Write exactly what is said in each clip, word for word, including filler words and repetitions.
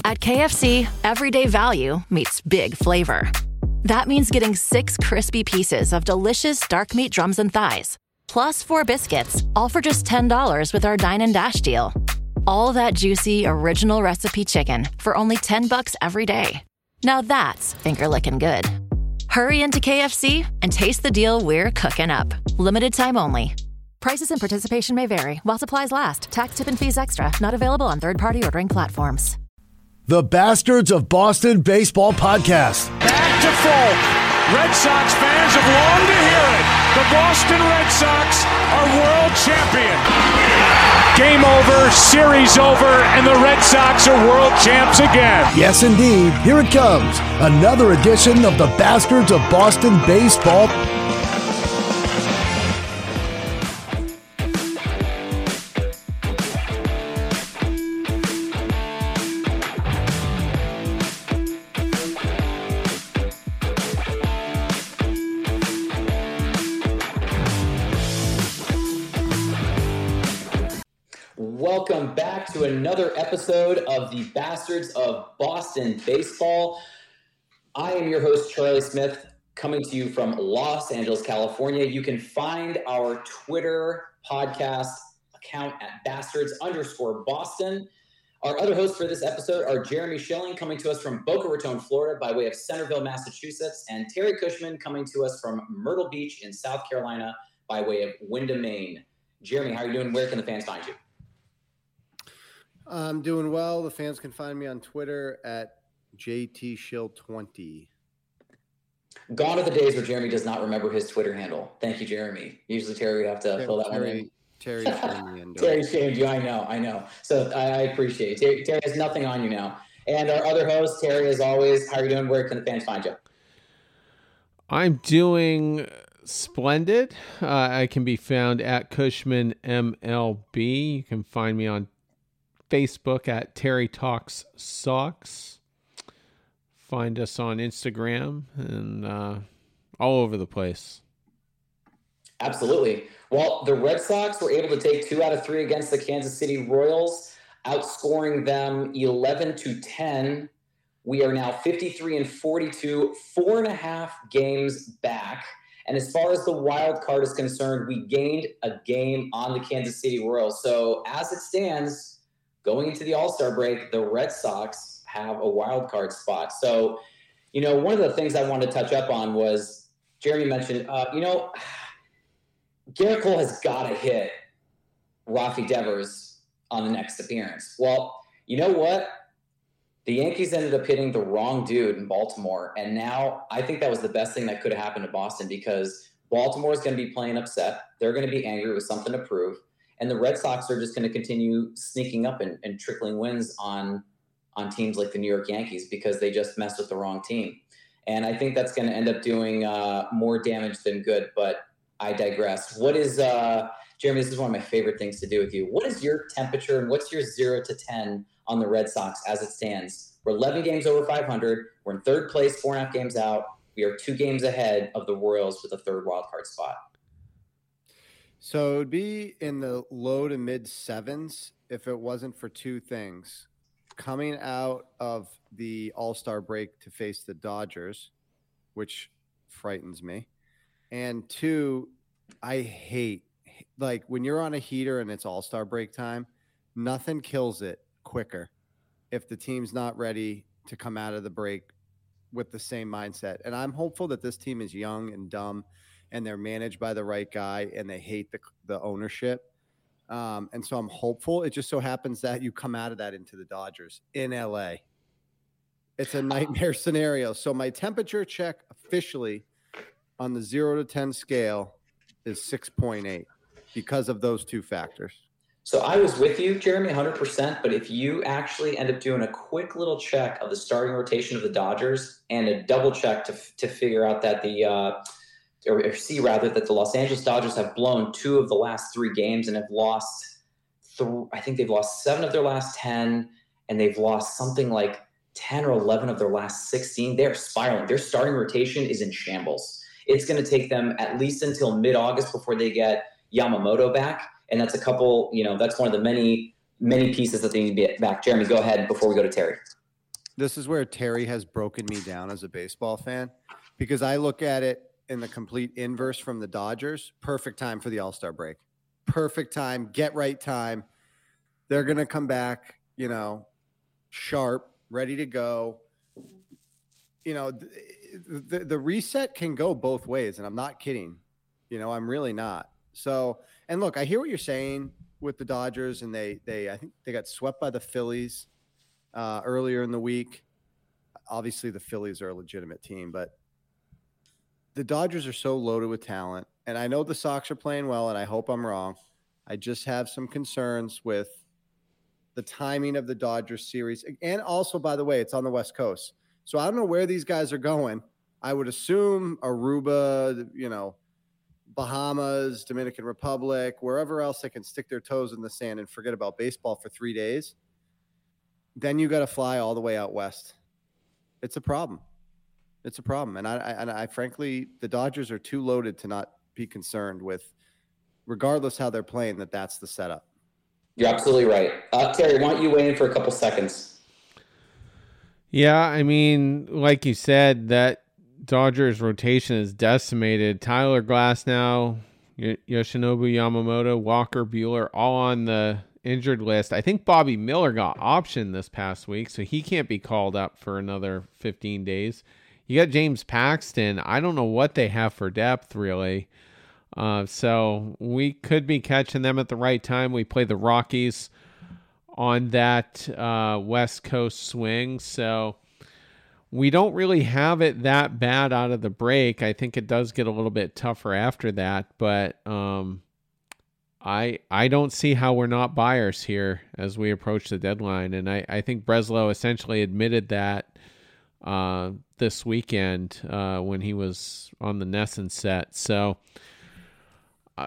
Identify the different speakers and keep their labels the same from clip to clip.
Speaker 1: At K F C, everyday value meets big flavor. That means getting six crispy pieces of delicious dark meat drums and thighs, plus four biscuits, all for just ten dollars with our Dine and Dash deal. All that juicy, original recipe chicken for only ten bucks every day. Now that's finger-licking good. Hurry into K F C and taste the deal we're cooking up. Limited time only. Prices and participation may vary while supplies last. Tax, tip, and fees extra. Not available on third-party ordering platforms.
Speaker 2: The Bastards of Boston Baseball Podcast.
Speaker 3: Back to Folk. Red Sox fans have longed to hear it. The Boston Red Sox are world champion. Game over, series over, and the Red Sox are world champs again.
Speaker 2: Yes, indeed. Here it comes. Another edition of the Bastards of Boston Baseball.
Speaker 4: Welcome back to another episode of the Bastards of Boston Baseball. I am your host, Charlie Smith, coming to you from Los Angeles, California. You can find our Twitter podcast account at bastards underscore Boston. Our other hosts for this episode are Jeremy Schilling, coming to us from Boca Raton, Florida, by way of Centerville, Massachusetts, and Terry Cushman, coming to us from Myrtle Beach in South Carolina, by way of Windham, Maine. Jeremy, how are you doing? Where can the fans find you?
Speaker 5: I'm doing well. The fans can find me on Twitter at J T Schill twenty.
Speaker 4: Gone are the days where Jeremy does not remember his Twitter handle. Thank you, Jeremy. Usually Terry would have to Terry, fill that
Speaker 5: Terry,
Speaker 4: one in.
Speaker 5: Terry shamed me into
Speaker 4: Terry
Speaker 5: it.
Speaker 4: shamed you. I know. I know. So I, I appreciate it. Terry, Terry has nothing on you now. And our other host, Terry, as always, how are you doing? Where can the fans find you?
Speaker 6: I'm doing splendid. Uh, I can be found at Cushman M L B. You can find me on Facebook at Terry Talks Sox. Find us on Instagram and uh, all over the place.
Speaker 4: Absolutely. Well, the Red Sox were able to take two out of three against the Kansas City Royals, outscoring them eleven to ten. We are now fifty-three and forty-two, four and a half games back. And as far as the wild card is concerned, we gained a game on the Kansas City Royals. So as it stands, going into the All-Star break, the Red Sox have a wild card spot. So, you know, one of the things I wanted to touch up on was Jeremy mentioned, uh, you know, Garrett Cole has got to hit Rafi Devers on the next appearance. Well, you know what? The Yankees ended up hitting the wrong dude in Baltimore. And now I think that was the best thing that could have happened to Boston, because Baltimore is going to be playing upset. They're going to be angry with something to prove. And the Red Sox are just going to continue sneaking up and, and trickling wins on, on teams like the New York Yankees, because they just messed with the wrong team. And I think that's going to end up doing uh, more damage than good, but I digress. What is, uh, Jeremy, this is one of my favorite things to do with you. What is your temperature and what's your zero to ten on the Red Sox as it stands? We're eleven games over five hundred. We're in third place, four and a half games out. We are two games ahead of the Royals with a third wildcard spot.
Speaker 5: So it would be in the low to mid sevens if it wasn't for two things. Coming out of the All-Star break to face the Dodgers, which frightens me. And two, I hate, like when you're on a heater and it's All-Star break time, nothing kills it quicker if the team's not ready to come out of the break with the same mindset. And I'm hopeful that this team is young and dumb, and they're managed by the right guy, and they hate the the ownership. Um, and so I'm hopeful. It just so happens that you come out of that into the Dodgers in L A. It's a nightmare scenario. So my temperature check officially on the zero to ten scale is six point eight because of those two factors.
Speaker 4: So I was with you, Jeremy, one hundred percent. But if you actually end up doing a quick little check of the starting rotation of the Dodgers and a double check to to figure out that the uh, – or, or see rather that the Los Angeles Dodgers have blown two of the last three games and have lost th- I think they've lost seven of their last ten, and they've lost something like ten or eleven of their last sixteen. They're spiraling. Their starting rotation is in shambles. It's going to take them at least until mid-August before they get Yamamoto back. And that's a couple, you know, that's one of the many, many pieces that they need to be back. Jeremy, go ahead before we go to Terry.
Speaker 5: This is where Terry has broken me down as a baseball fan, because I look at it in the complete inverse from the Dodgers. Perfect time for the All-Star break. Perfect time, get right time. They're going to come back, you know, sharp, ready to go. You know, the, the, the reset can go both ways, and I'm not kidding. You know, I'm really not. So, and look, I hear what you're saying with the Dodgers, and they, they, I think they got swept by the Phillies uh, earlier in the week. Obviously, the Phillies are a legitimate team, but the Dodgers are so loaded with talent. And I know the Sox are playing well, and I hope I'm wrong. I just have some concerns with the timing of the Dodgers series. And also, by the way, it's on the West Coast. So I don't know where these guys are going. I would assume Aruba, you know, Bahamas, Dominican Republic, wherever else they can stick their toes in the sand and forget about baseball for three days. Then you got to fly all the way out west. It's a problem. It's a problem. And I, I, and I frankly, the Dodgers are too loaded to not be concerned with, regardless how they're playing, that that's the setup.
Speaker 4: You're absolutely right. Uh, Terry, why don't you weigh in for a couple seconds?
Speaker 6: Yeah, I mean, like you said, that Dodgers rotation is decimated. Tyler Glasnow, y- Yoshinobu Yamamoto, Walker Buehler, all on the injured list. I think Bobby Miller got optioned this past week, so he can't be called up for another fifteen days. You got James Paxton. I don't know what they have for depth, really. Uh, so we could be catching them at the right time. We play the Rockies on that uh, West Coast swing. So we don't really have it that bad out of the break. I think it does get a little bit tougher after that, but um, I I don't see how we're not buyers here as we approach the deadline. And I, I think Breslow essentially admitted that uh, this weekend uh, when he was on the Nesson set. So I,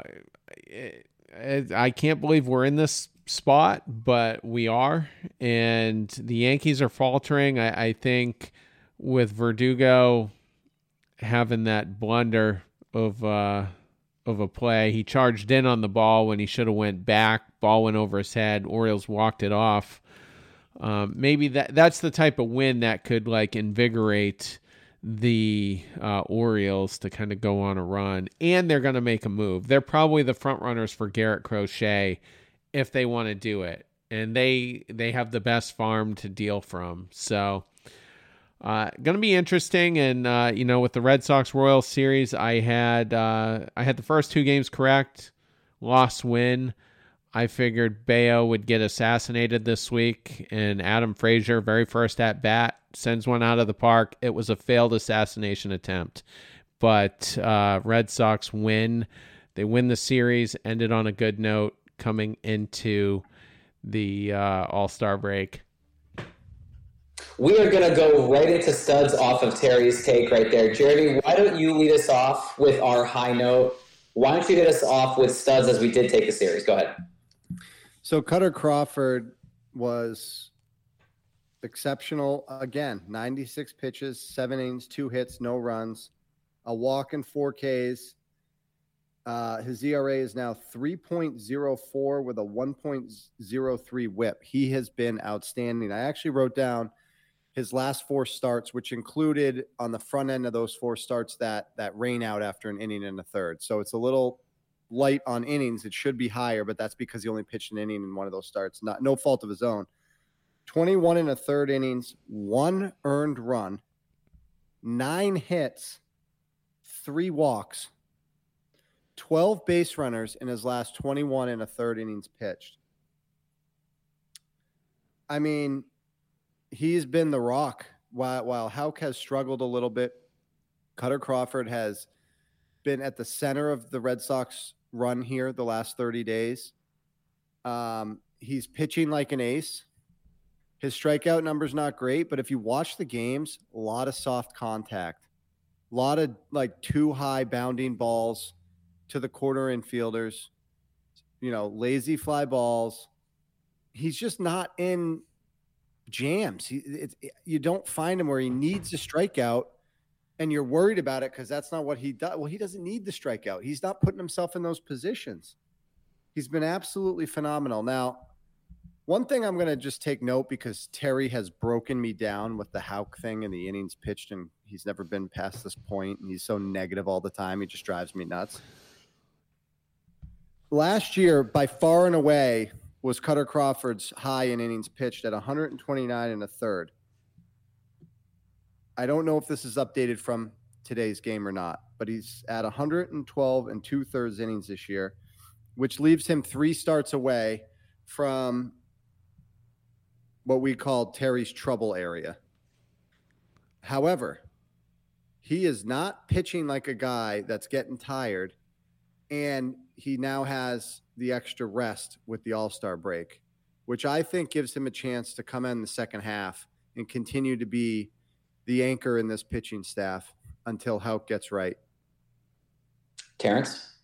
Speaker 6: I can't believe we're in this spot, but we are, and the Yankees are faltering. I, I think with Verdugo having that blunder of uh, of a play, he charged in on the ball when he should have went back. Ball went over his head. Orioles walked it off. Um, maybe that that's the type of win that could like invigorate the uh, Orioles to kind of go on a run, and they're going to make a move. They're probably the front runners for Garrett Crochet if they want to do it, and they they have the best farm to deal from. So uh, going to be interesting. And uh, you know, with the Red Sox Royals series, I had uh, I had the first two games correct, loss win. I figured Bayo would get assassinated this week, and Adam Frazier, very first at bat, sends one out of the park. It was a failed assassination attempt, but uh, Red Sox win. They win the series, ended on a good note coming into the uh, All-Star break.
Speaker 4: We are going to go right into studs off of Terry's take right there. Jeremy, why don't you lead us off with our high note? Why don't you hit us off with studs as we did take the series? Go ahead.
Speaker 5: So Cutter Crawford was exceptional again. ninety-six pitches, seven innings, two hits, no runs, a walk and four Ks. Uh, his E R A is now three point oh four with a one point oh three whip. He has been outstanding. I actually wrote down his last four starts, which included on the front end of those four starts that that rain out after an inning and a third. So it's a little light on innings. It should be higher, but that's because he only pitched an inning in one of those starts. Not no fault of his own. twenty-one and a third innings, one earned run, nine hits, three walks, twelve base runners in his last twenty-one and a third innings pitched. I mean, he's been the rock. While, while Houck has struggled a little bit, Cutter Crawford has been at the center of the Red Sox run here the last thirty days. Um, he's pitching like an ace. His strikeout number's not great, but if you watch the games, a lot of soft contact, a lot of like too high bounding balls to the corner infielders, you know, lazy fly balls. He's just not in jams. He, it's, it, you don't find him where he needs a strikeout, and you're worried about it because that's not what he does. Well, he doesn't need the strikeout. He's not putting himself in those positions. He's been absolutely phenomenal. Now, One thing I'm going to just take note, because Terry has broken me down with the Houck thing and the innings pitched, and he's never been past this point, and he's so negative all the time. He just drives me nuts. Last year, by far and away, was Cutter Crawford's high in innings pitched at one twenty-nine and a third. I don't know if this is updated from today's game or not, but he's at one twelve and two thirds innings this year, which leaves him three starts away from what we call Terry's trouble area. However, he is not pitching like a guy that's getting tired, and he now has the extra rest with the All-Star break, which I think gives him a chance to come in the second half and continue to be the anchor in this pitching staff until Houck gets right.
Speaker 4: Terrence?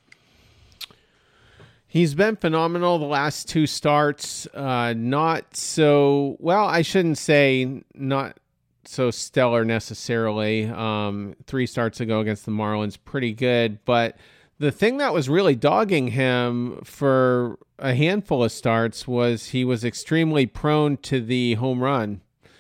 Speaker 6: He's been phenomenal the last two starts. Uh, not so, well, I shouldn't say not so stellar necessarily. Um, three starts ago against the Marlins, pretty good. But the thing that was really dogging him for a handful of starts was he was extremely prone to the home run.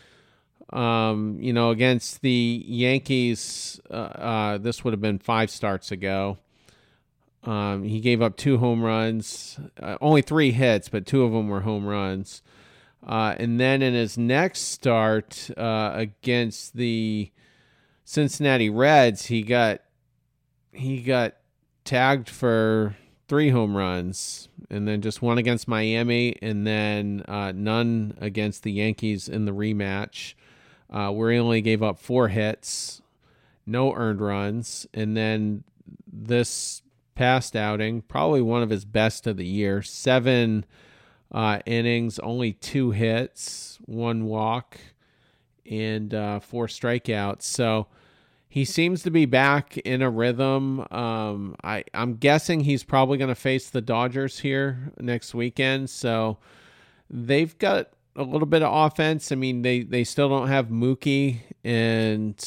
Speaker 6: Um, you know, against the Yankees, uh, uh, this would have been five starts ago. Um, he gave up two home runs, uh, only three hits, but two of them were home runs. Uh, and then in his next start uh, against the Cincinnati Reds, he got he got tagged for three home runs, and then just one against Miami, and then uh, none against the Yankees in the rematch, uh, where he only gave up four hits, no earned runs, and then this past outing, probably one of his best of the year, seven uh, innings, only two hits, one walk, and uh, four strikeouts. So he seems to be back in a rhythm. Um, I, I'm guessing he's probably going to face the Dodgers here next weekend. So they've got a little bit of offense. I mean, they, they still don't have Mookie, and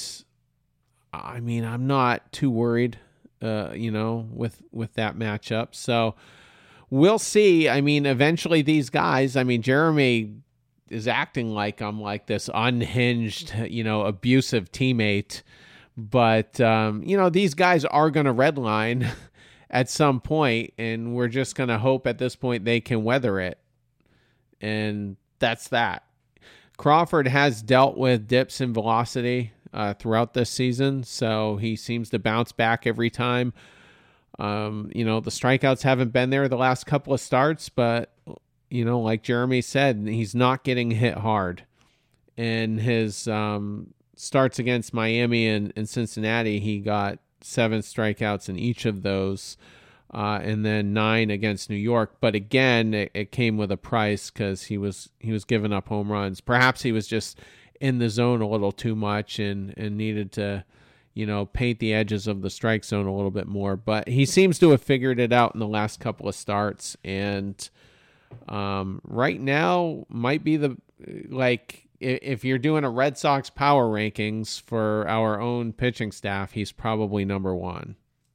Speaker 6: I mean, I'm not too worried Uh, you know, with, with that matchup. So we'll see. I mean, eventually these guys, I mean, Jeremy is acting like I'm like this unhinged, you know, abusive teammate, but, um, you know, these guys are going to redline at some point, and we're just going to hope at this point they can weather it. And that's that. Crawford has dealt with dips in velocity Uh, throughout this season, so he seems to bounce back every time. Um, you know, the strikeouts haven't been there the last couple of starts, but, you know, like Jeremy said, he's not getting hit hard. In his um, starts against Miami and, and Cincinnati, he got seven strikeouts in each of those, uh, and then nine against New York. But again, it, it came with a price because he was he was giving up home runs. Perhaps he was just in the zone a little too much and, and needed to, you know, paint the edges of the strike zone a little bit more. But he seems to have figured it out in the last couple of starts. And um, right now might be the, like, if you're doing a Red Sox power rankings for our own pitching staff, he's probably number one.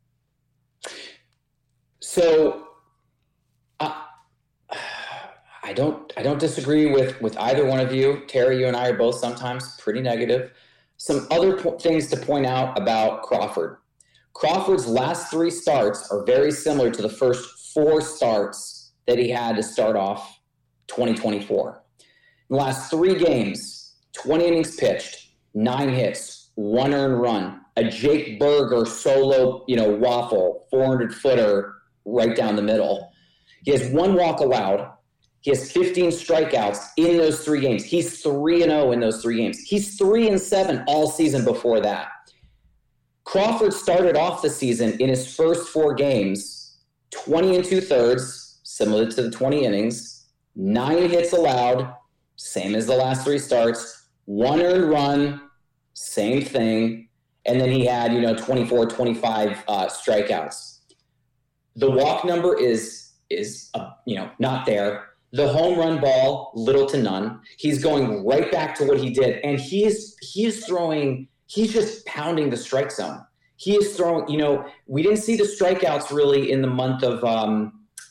Speaker 4: So uh, I don't I don't disagree with, with either one of you. Terry, you and I are both sometimes pretty negative. Some other po- things to point out about Crawford. Crawford's last three starts are very similar to the first four starts that he had to start off twenty twenty-four. In the last three games, twenty innings pitched, nine hits, one earned run, a Jake Burger solo, you know, waffle, four hundred footer right down the middle. He has one walk allowed. He has fifteen strikeouts in those three games. He's three and oh in those three games. He's three and seven all season before that. Crawford started off the season in his first four games, twenty and two thirds, similar to the twenty innings, nine hits allowed, same as the last three starts, one earned run, same thing. And then he had, you know, twenty-four, twenty-five uh, strikeouts. The walk number is, is uh, you know, not there. The home run ball, little to none. He's going right back to what he did. And he is, he is throwing, he's just pounding the strike zone. He is throwing, you know, we didn't see the strikeouts really in the month of, um,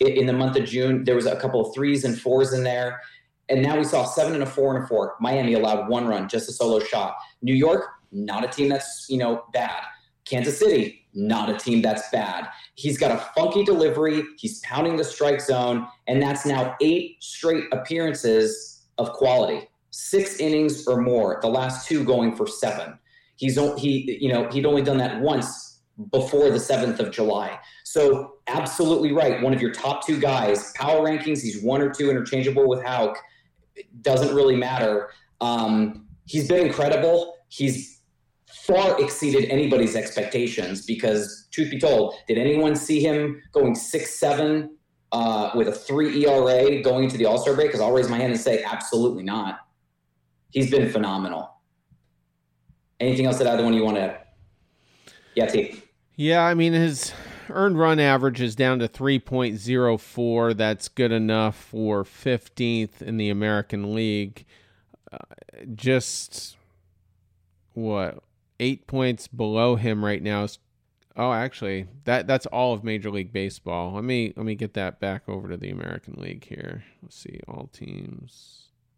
Speaker 4: in the month of June. There was a couple of threes and fours in there. And now we saw seven and a four and a four. Miami allowed one run, just a solo shot. New York, not a team that's, you know, bad. Kansas City, not a team that's bad. He's got a funky delivery. He's pounding the strike zone. And that's now eight straight appearances of quality. Six innings or more, the last two going for seven. He's he, you know, he'd only done that once before the seventh of July. So absolutely right. One of your top two guys, power rankings, he's one or two interchangeable with Houck. It doesn't really matter. Um, he's been incredible. He's far exceeded anybody's expectations because, truth be told, did anyone see him going six seven uh, with a three E R A going into the All-Star break? Because I'll raise my hand and say absolutely not. He's been phenomenal. Anything else that either one you want to? Yeah, T.
Speaker 6: Yeah, I mean, his earned run average is down to three point oh four. That's good enough for fifteenth in the American League. Uh, just, what, eight points below him right now. Is, oh, actually, that that's all of Major League Baseball. Let me, let me get that back over to the American League here. Let's see, all teams.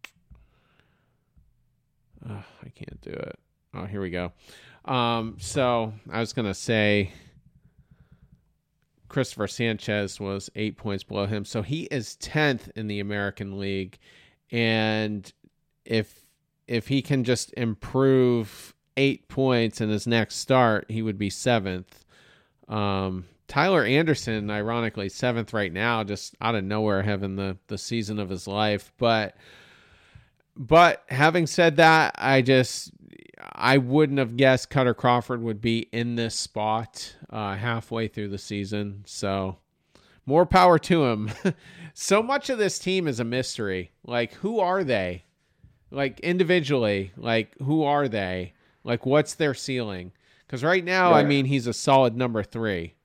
Speaker 6: Uh, I can't do it. Oh, here we go. Um, so I was going to say Christopher Sanchez was eight points below him. So he is tenth in the American League. And if if he can just improve eight points in his next start, he would be seventh. Um, Tyler Anderson, ironically, seventh right now, just out of nowhere having the, the season of his life. But But having said that, I just, I wouldn't have guessed Cutter Crawford would be in this spot uh, halfway through the season. So more power to him. So much of this team is a mystery. Like, who are they? Like, individually, like, who are they? Like, what's their ceiling? Because right now, right. I mean, he's a solid number three.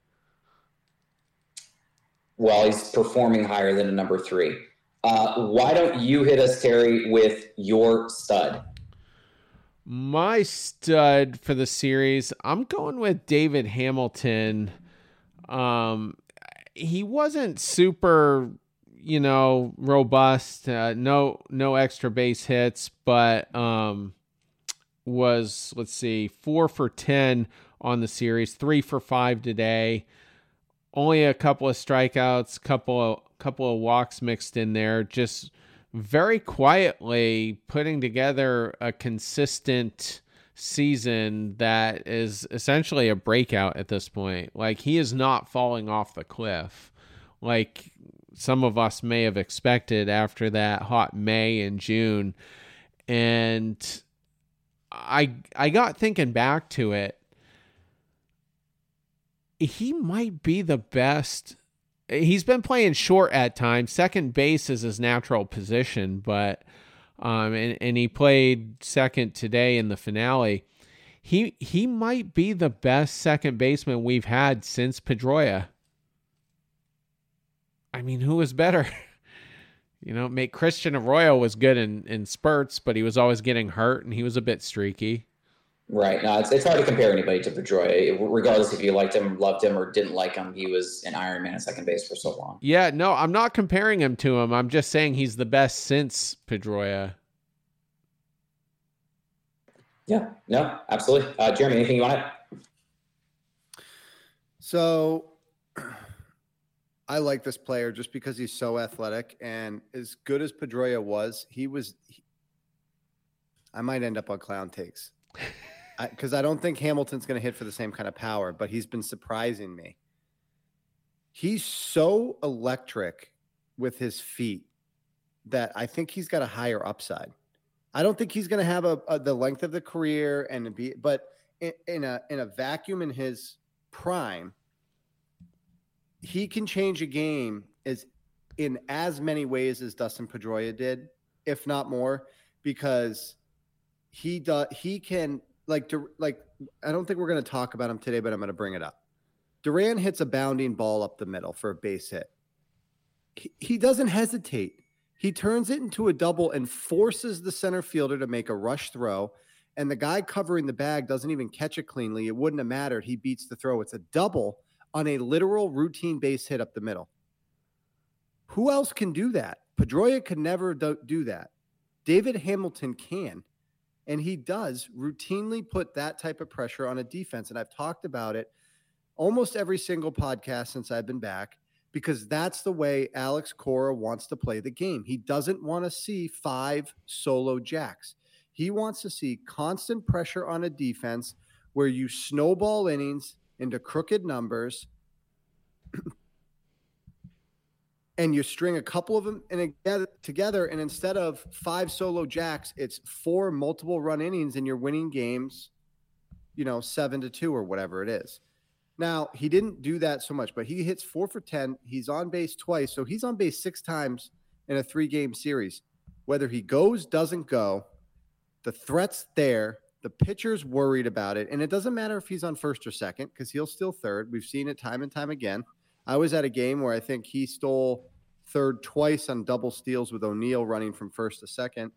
Speaker 4: Well, he's performing higher than a number three. Uh, why don't you hit us, Terry, with your stud?
Speaker 6: My stud for the series, I'm going with David Hamilton. Um, he wasn't super, you know, robust. Uh, no, no extra base hits, but um, was let's see, four for ten on the series, three for five today. Only a couple of strikeouts, couple of couple of walks mixed in there, just very quietly putting together a consistent season that is essentially a breakout at this point. Like, he is not falling off the cliff like some of us may have expected after that hot May and June. And I I got thinking back to it. He might be the best. He's been playing short at times. Second base is his natural position, but um, and, and he played second today in the finale. He he might be the best second baseman we've had since Pedroia. I mean, who was better? You know, make Christian Arroyo was good in, in spurts, but he was always getting hurt, and he was a bit streaky.
Speaker 4: Right. No, it's, it's hard to compare anybody to Pedroia. Regardless if you liked him, loved him, or didn't like him, he was an Iron Man at second base for so long.
Speaker 6: Yeah, no, I'm not comparing him to him. I'm just saying he's the best since Pedroia.
Speaker 4: Yeah, no, absolutely. Uh, Jeremy, anything you want to?
Speaker 5: So I like this player just because he's so athletic, and as good as Pedroia was, he was, he, I might end up on clown takes. Because I, I don't think Hamilton's going to hit for the same kind of power, but he's been surprising me. He's so electric with his feet that I think he's got a higher upside. I don't think he's going to have a, a the length of the career and be, but in, in a in a vacuum in his prime, he can change a game as in as many ways as Dustin Pedroia did, if not more, because he does he can. Like, like I don't think we're going to talk about him today, but I'm going to bring it up. Duran hits a bounding ball up the middle for a base hit. He, he doesn't hesitate. He turns it into a double and forces the center fielder to make a rush throw, and the guy covering the bag doesn't even catch it cleanly. It wouldn't have mattered. He beats the throw. It's a double on a literal routine base hit up the middle. Who else can do that? Pedroia could never do, do that. David Hamilton can, and he does routinely put that type of pressure on a defense. And I've talked about it almost every single podcast since I've been back, because that's the way Alex Cora wants to play the game. He doesn't want to see five solo jacks. He wants to see constant pressure on a defense where you snowball innings into crooked numbers and you string a couple of them in a, together, and instead of five solo jacks, it's four multiple run innings and you're winning games, you know, seven to two or whatever it is. Now, he didn't do that so much, but he hits four for ten. He's on base twice. So he's on base six times in a three-game series. Whether he goes, doesn't go, the threat's there. The pitcher's worried about it. And it doesn't matter if he's on first or second, because he'll steal third. We've seen it time and time again. I was at a game where I think he stole third twice on double steals with O'Neill running from first to second.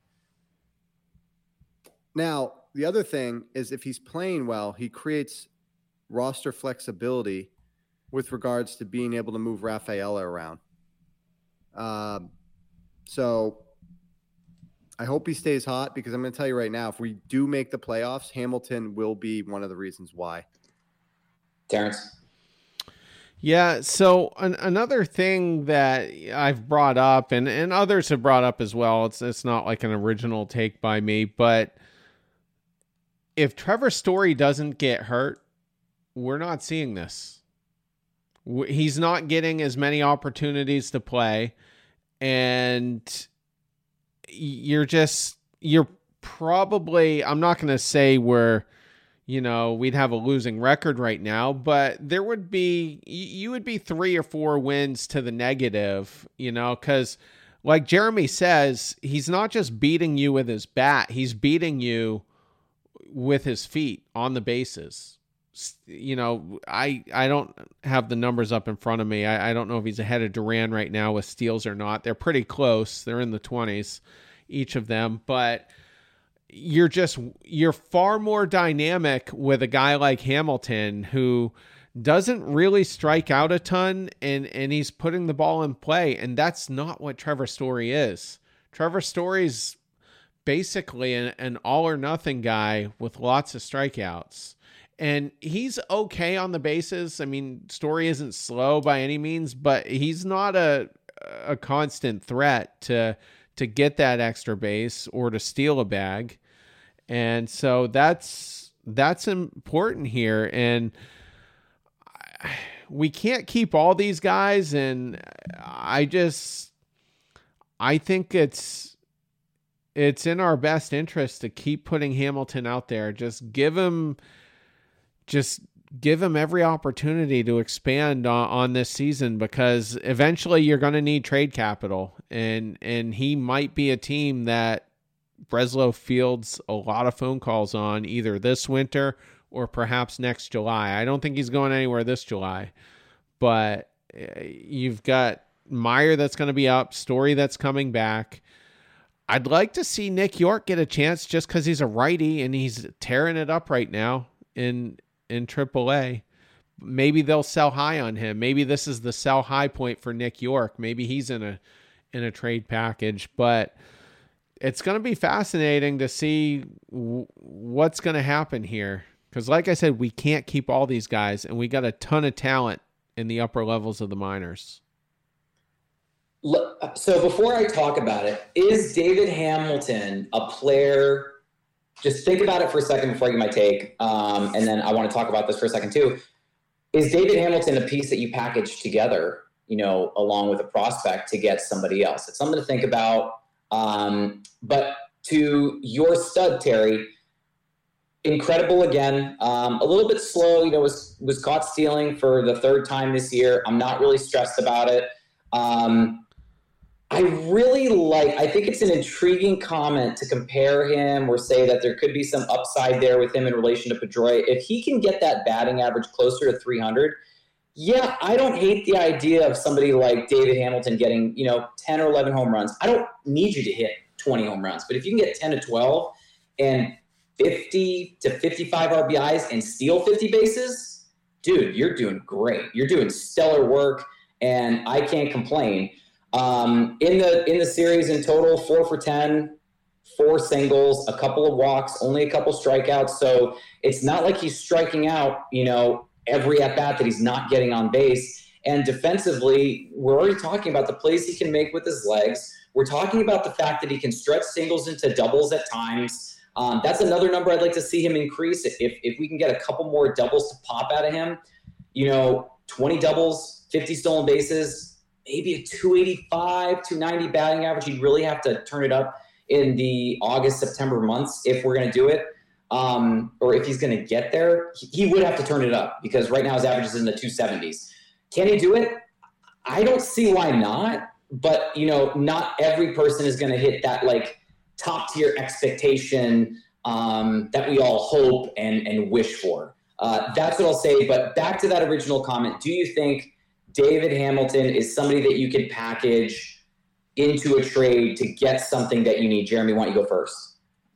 Speaker 5: Now, the other thing is if he's playing well, he creates roster flexibility with regards to being able to move Rafaela around. Um, so I hope he stays hot, because I'm going to tell you right now, if we do make the playoffs, Hamilton will be one of the reasons why.
Speaker 4: Terrence?
Speaker 6: Yeah, so an, another thing that I've brought up, and, and others have brought up as well, it's it's not like an original take by me, but if Trevor Story doesn't get hurt, we're not seeing this. He's not getting as many opportunities to play, and you're just, you're probably, I'm not going to say we're, you know, we'd have a losing record right now, but there would be, you would be three or four wins to the negative, you know, because like Jeremy says, he's not just beating you with his bat, he's beating you with his feet on the bases. You know, I I don't have the numbers up in front of me. I, I don't know if he's ahead of Duran right now with steals or not. They're pretty close. They're in the twenties, each of them. But you're just, you're far more dynamic with a guy like Hamilton, who doesn't really strike out a ton, and, and he's putting the ball in play. And that's not what Trevor Story is. Trevor Story's basically an, an all or nothing guy with lots of strikeouts. And he's okay on the bases. I mean, Story isn't slow by any means, but he's not a a constant threat to to get that extra base or to steal a bag. And so that's that's important here. And we can't keep all these guys. And I just, I think it's it's in our best interest to keep putting Hamilton out there. Just give him. Just give him every opportunity to expand on, on this season, because eventually you're going to need trade capital, and, and he might be a team that Breslow fields a lot of phone calls on either this winter or perhaps next July. I don't think he's going anywhere this July, but you've got Meyer that's going to be up, Story that's coming back. I'd like to see Nick York get a chance just because he's a righty and he's tearing it up right now in in triple A. Maybe they'll sell high on him. Maybe this is the sell high point for Nick York. Maybe he's in a in a trade package, but it's going to be fascinating to see w- what's going to happen here. Because like I said, we can't keep all these guys, and we got a ton of talent in the upper levels of the minors.
Speaker 4: So before I talk about it, is David Hamilton a player? Just think about it for a second before I give my take, um, and then I want to talk about this for a second too. Is David Hamilton a piece that you package together, you know, along with a prospect to get somebody else? It's something to think about. Um, but to your stud, Terry, incredible again. Um, a little bit slow, you know, was was caught stealing for the third time this year. I'm not really stressed about it. Um, I really like, I think it's an intriguing comment to compare him or say that there could be some upside there with him in relation to Pedroia. If he can get that batting average closer to three hundred, yeah, I don't hate the idea of somebody like David Hamilton getting, you know, ten or eleven home runs. I don't need you to hit twenty home runs, but if you can get ten to twelve and fifty to fifty-five R B Is and steal fifty bases, dude, you're doing great. You're doing stellar work, and I can't complain. Um, in the in the series in total, four for ten, four singles, a couple of walks, only a couple strikeouts. So it's not like he's striking out, you know, every at bat that he's not getting on base. And defensively, we're already talking about the plays he can make with his legs. We're talking about the fact that he can stretch singles into doubles at times. Um, that's another number I'd like to see him increase. If if we can get a couple more doubles to pop out of him, you know, twenty doubles, fifty stolen bases, maybe a two eighty-five, two ninety batting average. He'd really have to turn it up in the August, September months if we're going to do it. Um, or if he's going to get there, he would have to turn it up because right now his average is in the two seventies. Can he do it? I don't see why not. But, you know, not every person is going to hit that, like, top-tier expectation um, that we all hope and, and wish for. Uh, that's what I'll say. But back to that original comment, do you think David Hamilton is somebody that you could package into a trade to get something that you need? Jeremy, why don't you go first?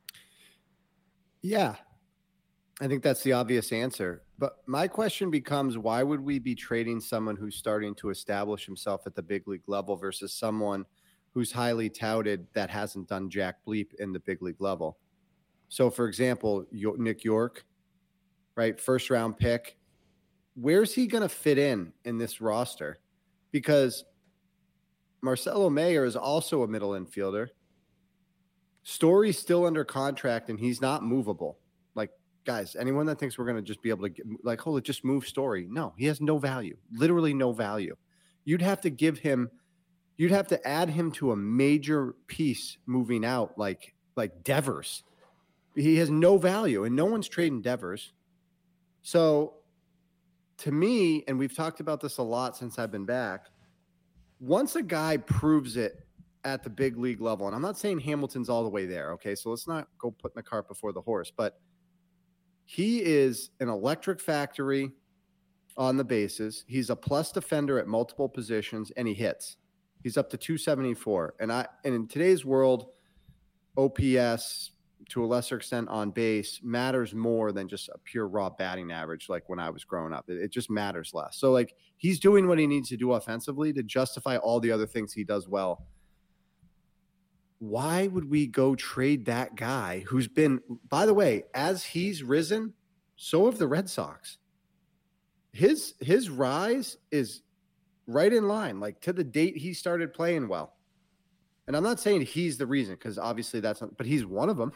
Speaker 5: Yeah, I think that's the obvious answer. But my question becomes, why would we be trading someone who's starting to establish himself at the big league level versus someone who's highly touted that hasn't done jack bleep in the big league level? So, for example, Nick York, right, first round pick. Where's he going to fit in in this roster? Because Marcelo Mayer is also a middle infielder. Story's still under contract, and he's not movable. Like, guys, anyone that thinks we're going to just be able to get, like, hold it, just move Story. No, he has no value, literally no value. You'd have to give him, you'd have to add him to a major piece moving out, like, like Devers. He has no value, and no one's trading Devers. So to me, and we've talked about this a lot since I've been back, once a guy proves it at the big league level, and I'm not saying Hamilton's all the way there, okay? So let's not go putting the cart before the horse, but he is an electric factory on the bases. He's a plus defender at multiple positions, and he hits. He's up to two seventy-four. And I and in today's world, O P S, to a lesser extent on base, matters more than just a pure raw batting average like when I was growing up. It, it just matters less. So, like, he's doing what he needs to do offensively to justify all the other things he does well. Why would we go trade that guy who's been, by the way, as he's risen, so have the Red Sox. His his rise is right in line, like to the date he started playing well. And I'm not saying he's the reason, because obviously that's not, but he's one of them.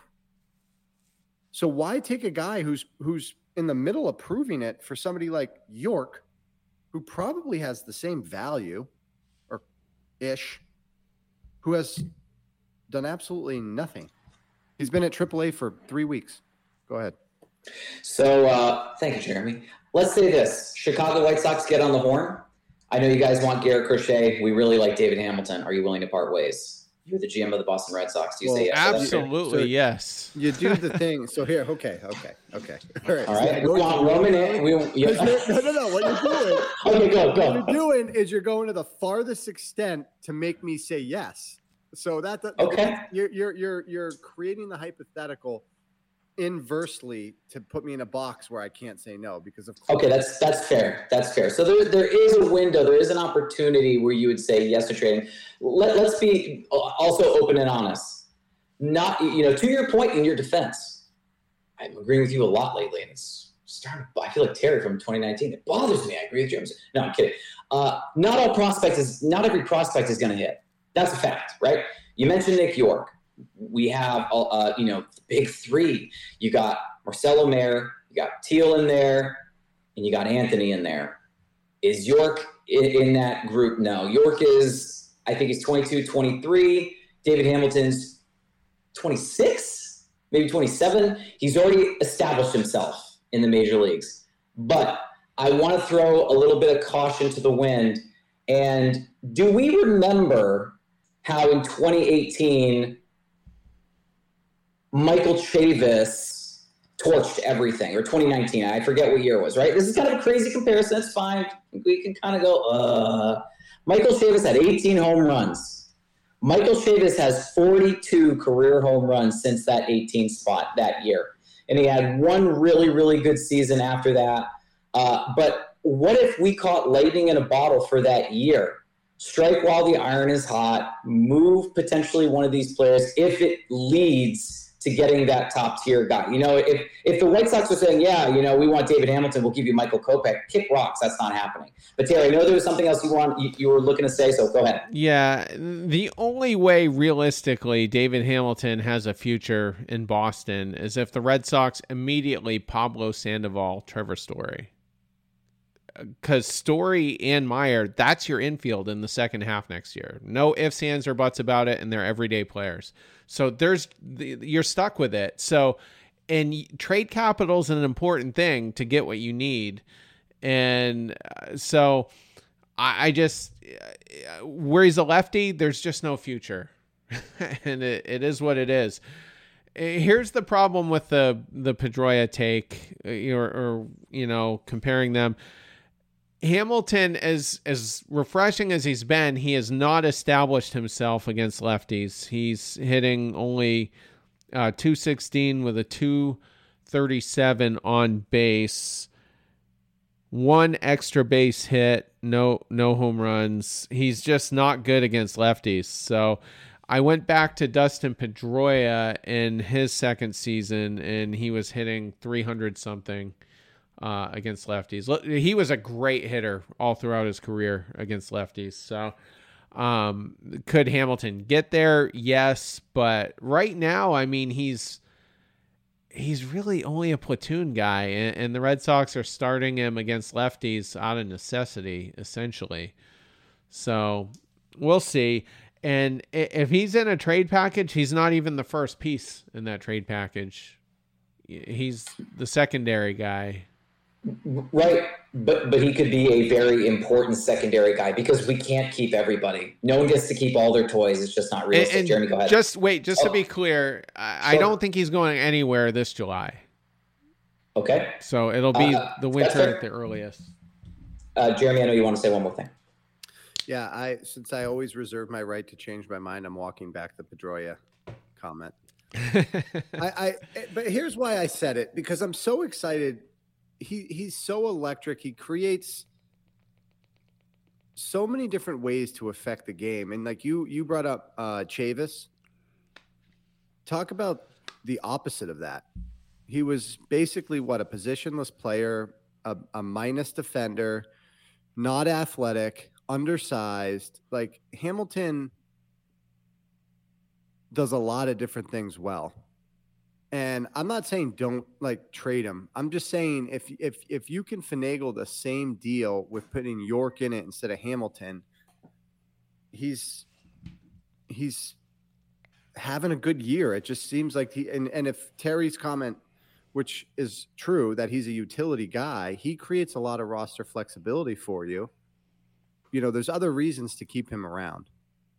Speaker 5: So why take a guy who's who's in the middle of proving it for somebody like York, who probably has the same value or ish, who has done absolutely nothing? He's been at triple A for three weeks. Go ahead.
Speaker 4: So uh, thank you, Jeremy. Let's say this. Chicago White Sox get on the horn. I know you guys want Garrett Crochet. We really like David Hamilton. Are you willing to part ways? You're the G M of the Boston Red Sox. Do you
Speaker 5: well,
Speaker 4: say yes?
Speaker 6: Absolutely,
Speaker 5: so
Speaker 6: yes.
Speaker 5: You do the thing. So here, okay, okay, okay. All right.
Speaker 4: All right.
Speaker 5: So
Speaker 4: we want Roman in. We, yeah.
Speaker 5: No, no, no. What you're doing,
Speaker 4: okay, go, go.
Speaker 5: what you're doing is you're going to the farthest extent to make me say yes. So that, that
Speaker 4: okay.
Speaker 5: You're you're you're you're creating the hypothetical inversely to put me in a box where I can't say no because of course.
Speaker 4: Okay, that's that's fair. That's fair. So there there is a window, there is an opportunity where you would say yes to trading. Let, let's be also open and honest. Not, you know, to your point in your defense, I'm agreeing with you a lot lately, and it's starting. I feel like Terry from twenty nineteen. It bothers me. I agree with James. No, I'm kidding. Uh, not all prospects is not every prospect is going to hit. That's a fact, right? You mentioned Nick York. We have, uh, you know, the big three. You got Marcelo Mayer, you got Teal in there, and you got Anthony in there. Is York in, in that group? No. York is, I think he's twenty-two, twenty-three. David Hamilton's twenty-six, maybe twenty-seven. He's already established himself in the major leagues. But I want to throw a little bit of caution to the wind. And do we remember how in twenty eighteen Michael Chavis torched everything, or twenty nineteen, I forget what year it was, right? This is kind of a crazy comparison. It's fine. We can kind of go, uh, Michael Chavis had eighteen home runs. Michael Chavis has forty-two career home runs since that eighteen spot that year. And he had one really, really good season after that. Uh, but what if we caught lightning in a bottle for that year? strike while the iron is hot, move potentially one of these players if it leads to getting that top tier guy. You know, if if the White Sox are saying, yeah, you know, we want David Hamilton, we'll give you Michael Kopech, kick rocks. That's not happening. But Terry, I know there was something else you want you, you were looking to say, so go ahead.
Speaker 6: Yeah, the only way realistically David Hamilton has a future in Boston is if the Red Sox immediately Pablo Sandoval, Trevor Story. Because Story and Meyer, that's your infield in the second half next year. No ifs, ands, or buts about it, and they're everyday players. So there's you're stuck with it. So, and trade capital is an important thing to get what you need. And so I, I just, where he's a lefty, there's just no future. And it, it is what it is. Here's the problem with the, the Pedroia take, or, or, you know, comparing them. Hamilton, as as refreshing as he's been, he has not established himself against lefties. He's hitting only uh, two sixteen with a two thirty-seven on base, one extra base hit, no no home runs. He's just not good against lefties. So I went back to Dustin Pedroia in his second season, and he was hitting three hundred something. Uh, against lefties. He was a great hitter all throughout his career against lefties. So um, could Hamilton get there? Yes. But right now, I mean, he's he's really only a platoon guy, and, and the Red Sox are starting him against lefties out of necessity, essentially. So we'll see. And if he's in a trade package, he's not even the first piece in that trade package. He's the secondary guy.
Speaker 4: Right, but but he could be a very important secondary guy because we can't keep everybody. No one gets to keep all their toys. It's just not realistic.
Speaker 6: And, and
Speaker 4: Jeremy, go ahead.
Speaker 6: Just wait, just
Speaker 4: oh.
Speaker 6: to be clear, I,
Speaker 4: sure.
Speaker 6: I don't think he's going anywhere this July.
Speaker 4: Okay.
Speaker 6: So it'll be
Speaker 4: uh,
Speaker 6: the winter at the earliest.
Speaker 4: Uh, Jeremy, I know you want to say one more thing.
Speaker 5: Yeah, I since I always reserve my right to change my mind, I'm walking back the Pedroia comment. I, I but here's why I said it, because I'm so excited. He he's so electric. He creates so many different ways to affect the game. And like you you brought up uh, Chavis. Talk about the opposite of that. He was basically what, a positionless player, a, a minus defender, not athletic, undersized. Like Hamilton does a lot of different things well. And I'm not saying don't like trade him. I'm just saying if if if you can finagle the same deal with putting York in it instead of Hamilton, he's he's having a good year. It just seems like he and, and if Terry's comment, which is true, that he's a utility guy, he creates a lot of roster flexibility for you. You know, there's other reasons to keep him around.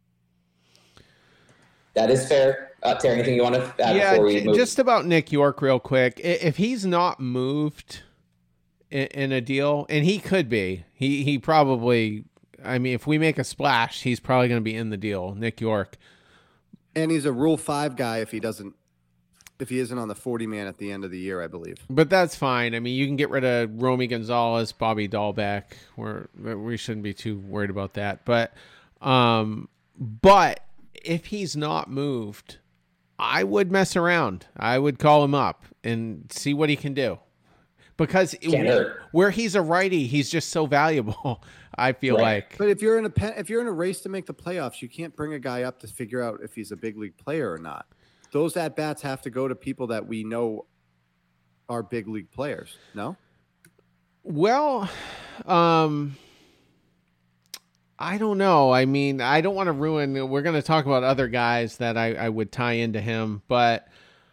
Speaker 4: That is fair. Uh, Terry, anything you want to add
Speaker 6: yeah,
Speaker 4: before we move?
Speaker 6: Just about Nick York real quick. If he's not moved in, in a deal, and he could be, he he probably, I mean, if we make a splash, he's probably going to be in the deal, Nick York.
Speaker 5: And he's a Rule five guy if he doesn't, if he isn't on the forty man at the end of the year, I believe.
Speaker 6: But that's fine. I mean, you can get rid of Romy Gonzalez, Bobby Dahlbeck. We're, we shouldn't be too worried about that. But, um, but if he's not moved, I would mess around. I would call him up and see what he can do. Because it, where he's a righty, he's just so valuable, I feel right. like.
Speaker 5: But if you're in a if you're in a race to make the playoffs, you can't bring a guy up to figure out if he's a big league player or not. Those at-bats have to go to people that we know are big league players, no?
Speaker 6: Well, um, I don't know. I mean, I don't want to ruin – we're going to talk about other guys that I, I would tie into him, but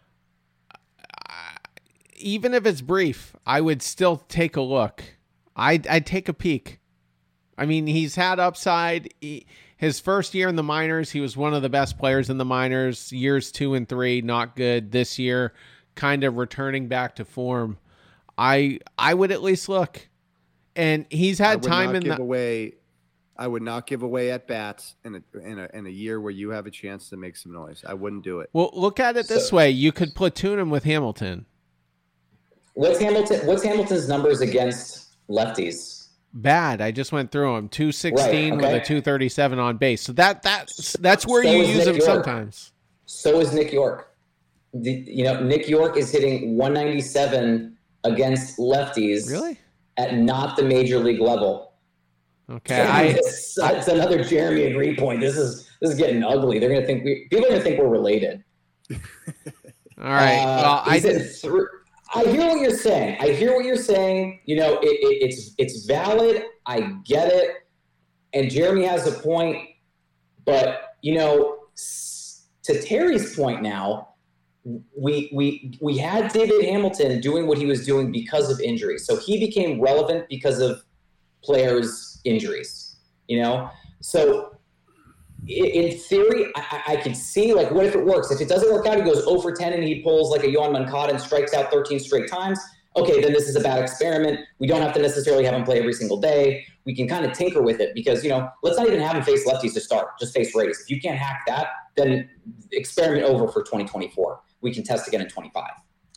Speaker 6: even if it's brief, I would still take a look. I'd, I'd take a peek. I mean, he's had upside. He, his first year in the minors, he was one of the best players in the minors. Years two and three, not good. This year, kind of returning back to form. I I would at least look. And he's had time in
Speaker 5: give
Speaker 6: the
Speaker 5: away. I would not give away at bats in a, in a in a year where you have a chance to make some noise. I wouldn't do it.
Speaker 6: Well, look at it this so, way: you could platoon him with Hamilton.
Speaker 4: What's Hamilton? What's Hamilton's numbers against lefties?
Speaker 6: bad. I just went through them. two sixteen
Speaker 4: Right, okay.
Speaker 6: with a two thirty-seven on base. So that that's that's where
Speaker 4: So
Speaker 6: you
Speaker 4: is
Speaker 6: use
Speaker 4: Nick
Speaker 6: them
Speaker 4: York.
Speaker 6: sometimes.
Speaker 4: So is Nick York. The, you know, Nick York is hitting one ninety-seven against lefties.
Speaker 6: Really?
Speaker 4: At not the major league level.
Speaker 6: Okay, I,
Speaker 4: it's, it's another Jeremy and Reed point. This is this is getting ugly. They're gonna think we people are gonna think we're related.
Speaker 6: All right.
Speaker 4: Uh,
Speaker 6: well, I
Speaker 4: th- I hear what you're saying. I hear what you're saying. You know, it, it, it's it's valid. I get it. And Jeremy has a point. But, you know, to Terry's point now, we we we had David Hamilton doing what he was doing because of injuries. So he became relevant because of players' injuries, you know? So in theory, I, I could see, like, what if it works? If it doesn't work out, he goes oh for ten and he pulls like a Yohan Moncada and strikes out thirteen straight times. Okay, then this is a bad experiment. We don't have to necessarily have him play every single day. We can kind of tinker with it because, you know, let's not even have him face lefties to start. Just face Rays. If you can't hack that, then experiment over for twenty twenty-four. We can test again in twenty-five.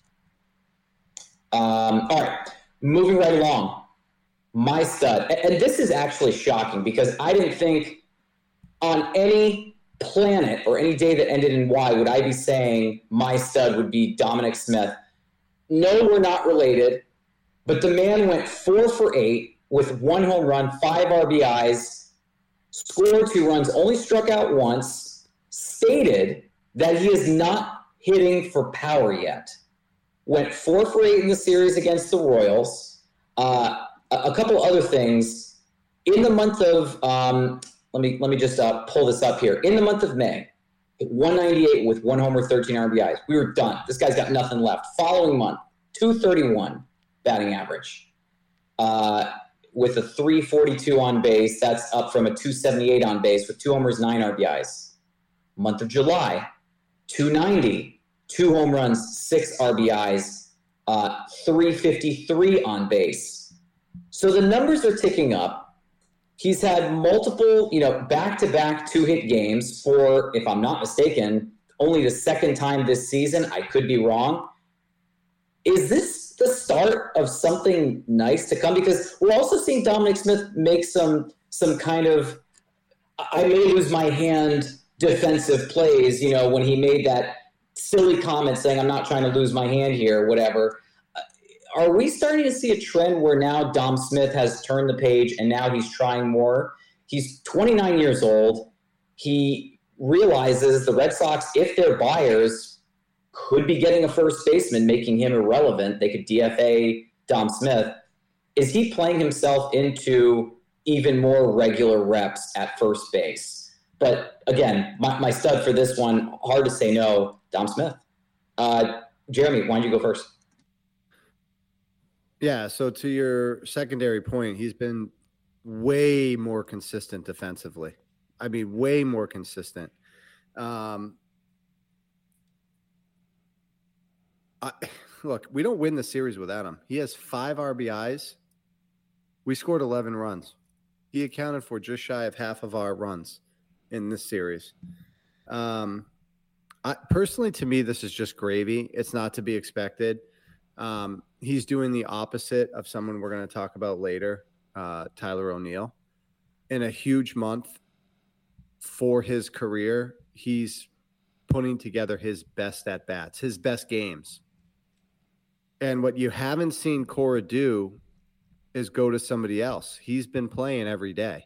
Speaker 4: Um, all right, moving right along. My stud. And, and this is actually shocking because I didn't think on any planet or any day that ended in Y would I be saying my stud would be Dominic Smith. No, we're not related, but the man went four for eight with one home run, five R B Is, scored two runs, only struck out once, stated that he is not hitting for power yet. Went four for eight in the series against the Royals. Uh, a, a couple other things. In the month of, um, let me let me just uh, pull this up here. In the month of May, one ninety-eight with one homer, thirteen R B Is. We were done. This guy's got nothing left. Following month, two thirty-one batting average. Uh, with a three forty-two on base. That's up from a two seventy-eight on base with two homers, nine R B Is. Month of July, two ninety, two home runs, six R B Is, uh, three fifty-three on base. So the numbers are ticking up. He's had multiple, you know, back-to-back two-hit games for, if I'm not mistaken, only the second time this season. I could be wrong. Is this the start of something nice to come? Because we're also seeing Dominic Smith make some some kind of, I may lose my hand defensive plays, you know, when he made that silly comment saying, I'm not trying to lose my hand here, whatever. Are we starting to see a trend where now Dom Smith has turned the page and now he's trying more? He's twenty-nine years old. He realizes the Red Sox, if they're buyers, could be getting a first baseman, making him irrelevant. They could D F A Dom Smith. Is he playing himself into even more regular reps at first base? But again, my, my stud for this one, hard to say no, Dom Smith. Uh, Jeremy, why don't you go first?
Speaker 5: Yeah, so to your secondary point, he's been way more consistent defensively. I mean, way more consistent. Um, I, look, we don't win the series without him. He has five R B Is. We scored eleven runs. He accounted for just shy of half of our runs in this series. Um, I, personally, to me, this is just gravy. It's not to be expected. Um, he's doing the opposite of someone we're going to talk about later, uh, Tyler O'Neill. In a huge month for his career, he's putting together his best at-bats, his best games. And what you haven't seen Cora do is go to somebody else. He's been playing every day.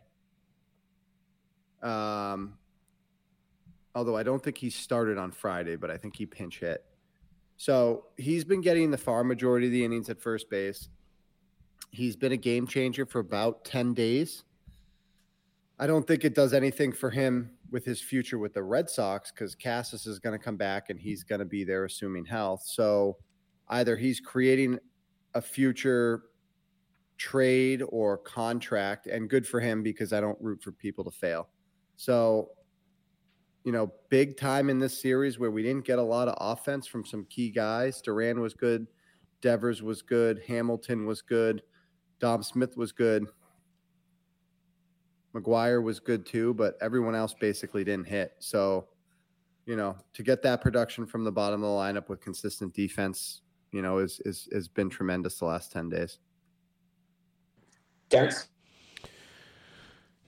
Speaker 5: Um, although I don't think he started on Friday, but I think he pinch hit. So he's been getting the far majority of the innings at first base. He's been a game changer for about ten days. I don't think it does anything for him with his future with the Red Sox because Cassis is going to come back and he's going to be there assuming health. So either he's creating a future trade or contract, and good for him because I don't root for people to fail. So, you know, big time in this series where we didn't get a lot of offense from some key guys. Duran was good. Devers was good. Hamilton was good. Dom Smith was good. McGuire was good too, but everyone else basically didn't hit. So, you know, to get that production from the bottom of the lineup with consistent defense, you know, is is has been tremendous the last ten days.
Speaker 4: Terrence?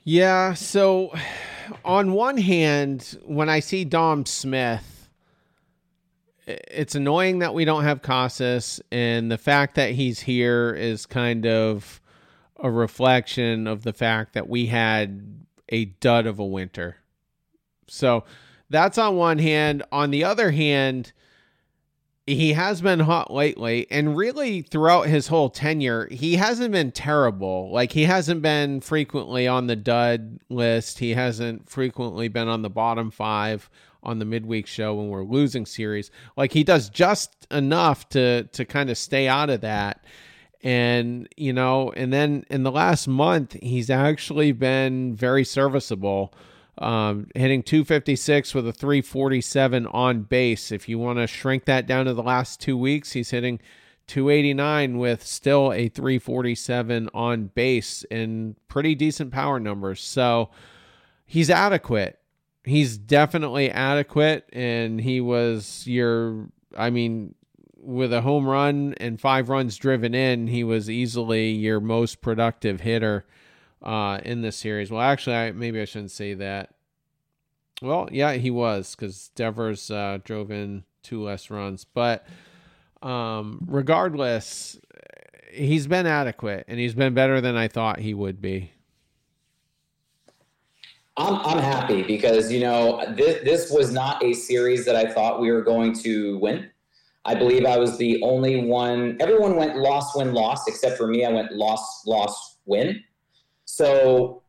Speaker 6: Yeah, so on one hand, when I see Dom Smith, it's annoying that we don't have Casas, and the fact that he's here is kind of a reflection of the fact that we had a dud of a winter. So that's on one hand. On the other hand, he has been hot lately, and really throughout his whole tenure, he hasn't been terrible. Like, he hasn't been frequently on the dud list. He hasn't frequently been on the bottom five on the midweek show when we're losing series. Like, he does just enough to to kind of stay out of that. And, you know, and then in the last month, he's actually been very serviceable, um, hitting two fifty-six with a three forty-seven on base. If you want to shrink that down to the last two weeks, he's hitting two eighty-nine with still a three forty-seven on base and pretty decent power numbers. So he's adequate. He's definitely adequate. And he was your, I mean, with a home run and five runs driven in, he was easily your most productive hitter uh, in this series. Well, actually, I, maybe I shouldn't say that. Well, yeah, he was, because Devers uh, drove in two less runs. But um, regardless, he's been adequate, and he's been better than I thought he would be.
Speaker 4: I'm I'm happy because, you know, this this was not a series that I thought we were going to win. I believe I was the only one. Everyone went loss, win, loss, except for me. I went loss, loss, win. So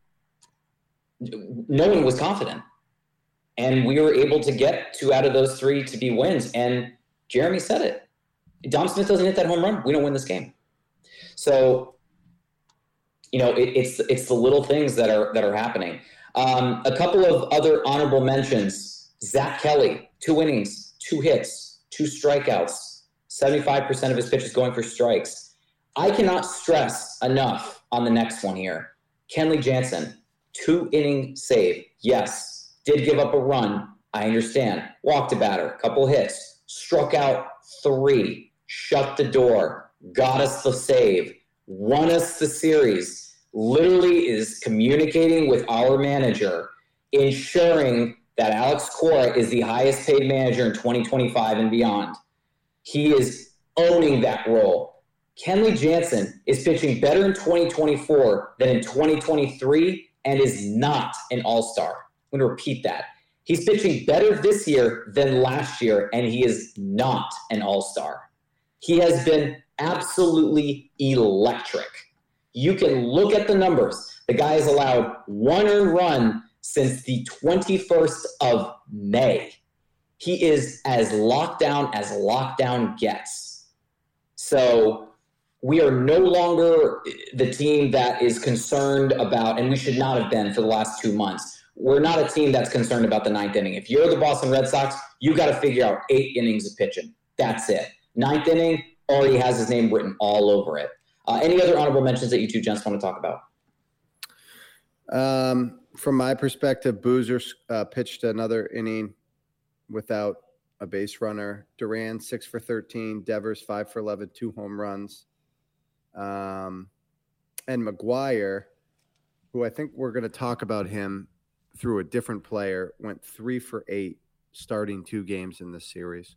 Speaker 4: no one was confident. And we were able to get two out of those three to be wins. And Jeremy said it. Dom Smith doesn't hit that home run, we don't win this game. So, you know, it, it's it's the little things that are that are happening. Um, a couple of other honorable mentions. Zach Kelly, two innings, two hits, two strikeouts, seventy-five percent of his pitches going for strikes. I cannot stress enough on the next one here. Kenley Jansen, two inning save. Yes, did give up a run. I understand. Walked a batter, couple hits, struck out three, shut the door, got us the save, won us the series. Literally is communicating with our manager, ensuring that Alex Cora is the highest paid manager in twenty twenty-five and beyond. He is owning that role. Kenley Jansen is pitching better in twenty twenty-four than in twenty twenty-three and is not an all-star. I'm going to repeat that. He's pitching better this year than last year, and he is not an all-star. He has been absolutely electric. You can look at the numbers. The guy has allowed one earned run since the twenty-first of May. He is as locked down as lockdown gets. So we are no longer the team that is concerned about, and we should not have been for the last two months. We're not a team that's concerned about the ninth inning. If you're the Boston Red Sox, you got to figure out eight innings of pitching. That's it. Ninth inning already has his name written all over it. Uh, any other honorable mentions that you two gents want to talk about?
Speaker 5: Um, from my perspective, Boozer uh, pitched another inning without a base runner. Duran, six for thirteen. Devers, five for eleven, two home runs. Um, and McGuire, who I think we're going to talk about him through a different player, went three for eight, starting two games in this series.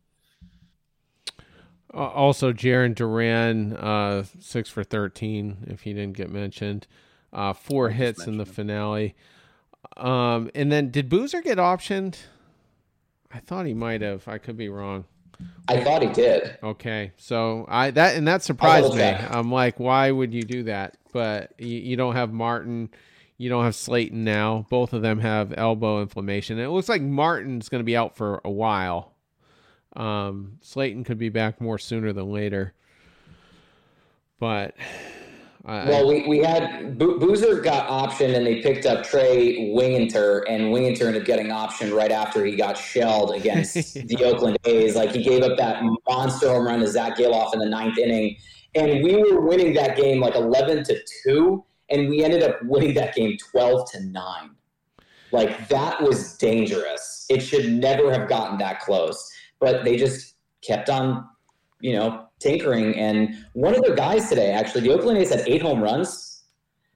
Speaker 6: Uh, also, Jarren Duran, uh, six for thirteen, if he didn't get mentioned. Uh, four hits in the finale. Um, and then, did Boozer get optioned? I thought he might have. I could be wrong.
Speaker 4: I thought he did.
Speaker 6: Okay, so I that and that surprised me. I'm like, why would you do that? But you, you don't have Martin, you don't have Slayton now. Both of them have elbow inflammation. And it looks like Martin's going to be out for a while. Um, Slayton could be back more sooner than later, but I,
Speaker 4: well, we, we had Bo- Boozer got optioned and they picked up Trey Winginter, and Winginter ended up getting optioned right after he got shelled against the Oakland A's. Like, he gave up that monster home run to Zach Geloff in the ninth inning, and we were winning that game like eleven to two, and we ended up winning that game twelve to nine. Like, that was dangerous. It should never have gotten that close. But they just kept on, you know, tinkering. And one of their guys today, actually, the Oakland A's had eight home runs.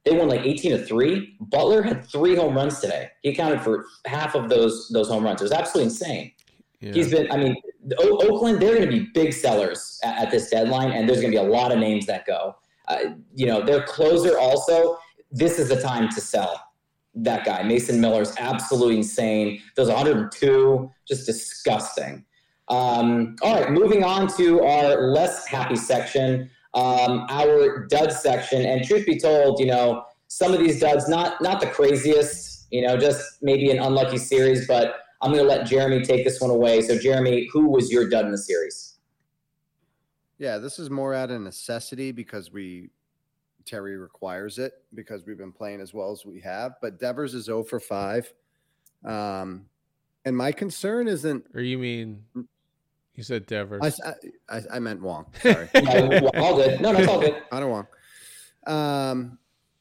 Speaker 4: They won like eighteen to three. Butler had three home runs today. He accounted for half of those those home runs. It was absolutely insane. Yeah. He's been, I mean, o- Oakland, they're going to be big sellers at, at this deadline, and there's going to be a lot of names that go. Uh, you know, their closer also, this is the time to sell that guy. Mason Miller's absolutely insane. Those one hundred two, just disgusting. Um, all right, moving on to our less happy section, um, our dud section. And truth be told, you know, some of these duds, not not the craziest, you know, just maybe an unlucky series, but I'm going to let Jeremy take this one away. So, Jeremy, who was your dud in the series?
Speaker 5: Yeah, this is more out of necessity because we Terry requires it because we've been playing as well as we have. But Devers is zero for five. Um, and my concern isn't.
Speaker 6: Or you mean you said Devers?
Speaker 5: I, I, I meant Wong. Sorry.
Speaker 4: no, all good. No, no, it's all good.
Speaker 5: I don't Wong. Um,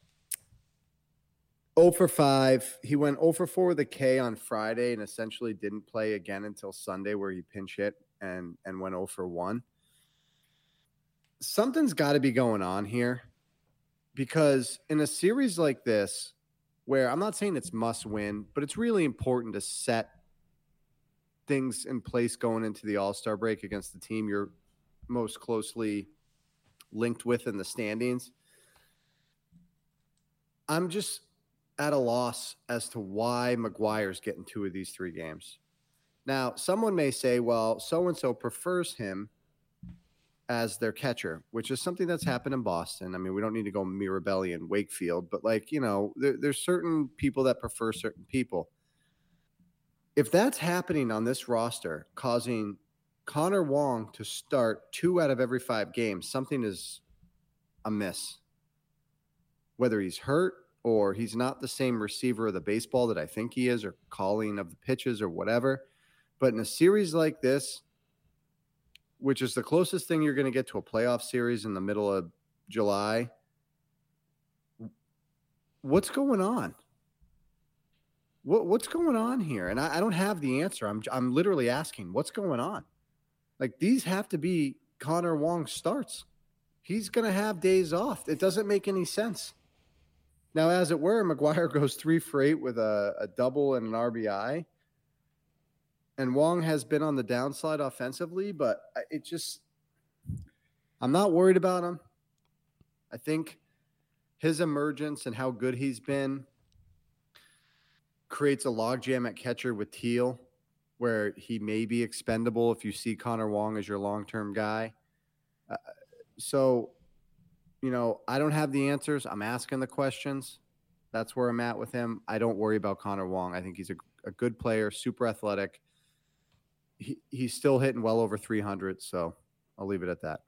Speaker 5: zero for five. He went zero for four with a K on Friday and essentially didn't play again until Sunday where he pinch hit and, and went zero for one. Something's got to be going on here because in a series like this, where I'm not saying it's must win, but it's really important to set things in place going into the All-Star break against the team you're most closely linked with in the standings. I'm just at a loss as to why McGuire's getting two of these three games. Now, someone may say, well, so-and-so prefers him as their catcher, which is something that's happened in Boston. I mean, we don't need to go Mirabelli and Wakefield, but like, you know, there, there's certain people that prefer certain people. If that's happening on this roster, causing Connor Wong to start two out of every five games, something is amiss. Whether he's hurt or he's not the same receiver of the baseball that I think he is, or calling of the pitches or whatever. But in a series like this, which is the closest thing you're going to get to a playoff series in the middle of July, what's going on? What, what's going on here? And I, I don't have the answer. I'm I'm literally asking, what's going on? Like, these have to be Connor Wong starts. He's going to have days off. It doesn't make any sense. Now, as it were, McGuire goes three for eight with a, a double and an R B I. And Wong has been on the downside offensively, but it just – I'm not worried about him. I think his emergence and how good he's been creates a logjam at catcher with Teal, where he may be expendable if you see Connor Wong as your long-term guy. Uh, so, you know, I don't have the answers. I'm asking the questions. That's where I'm at with him. I don't worry about Connor Wong. I think he's a, a good player, super athletic. He, he's still hitting well over three hundred, so I'll leave it at that.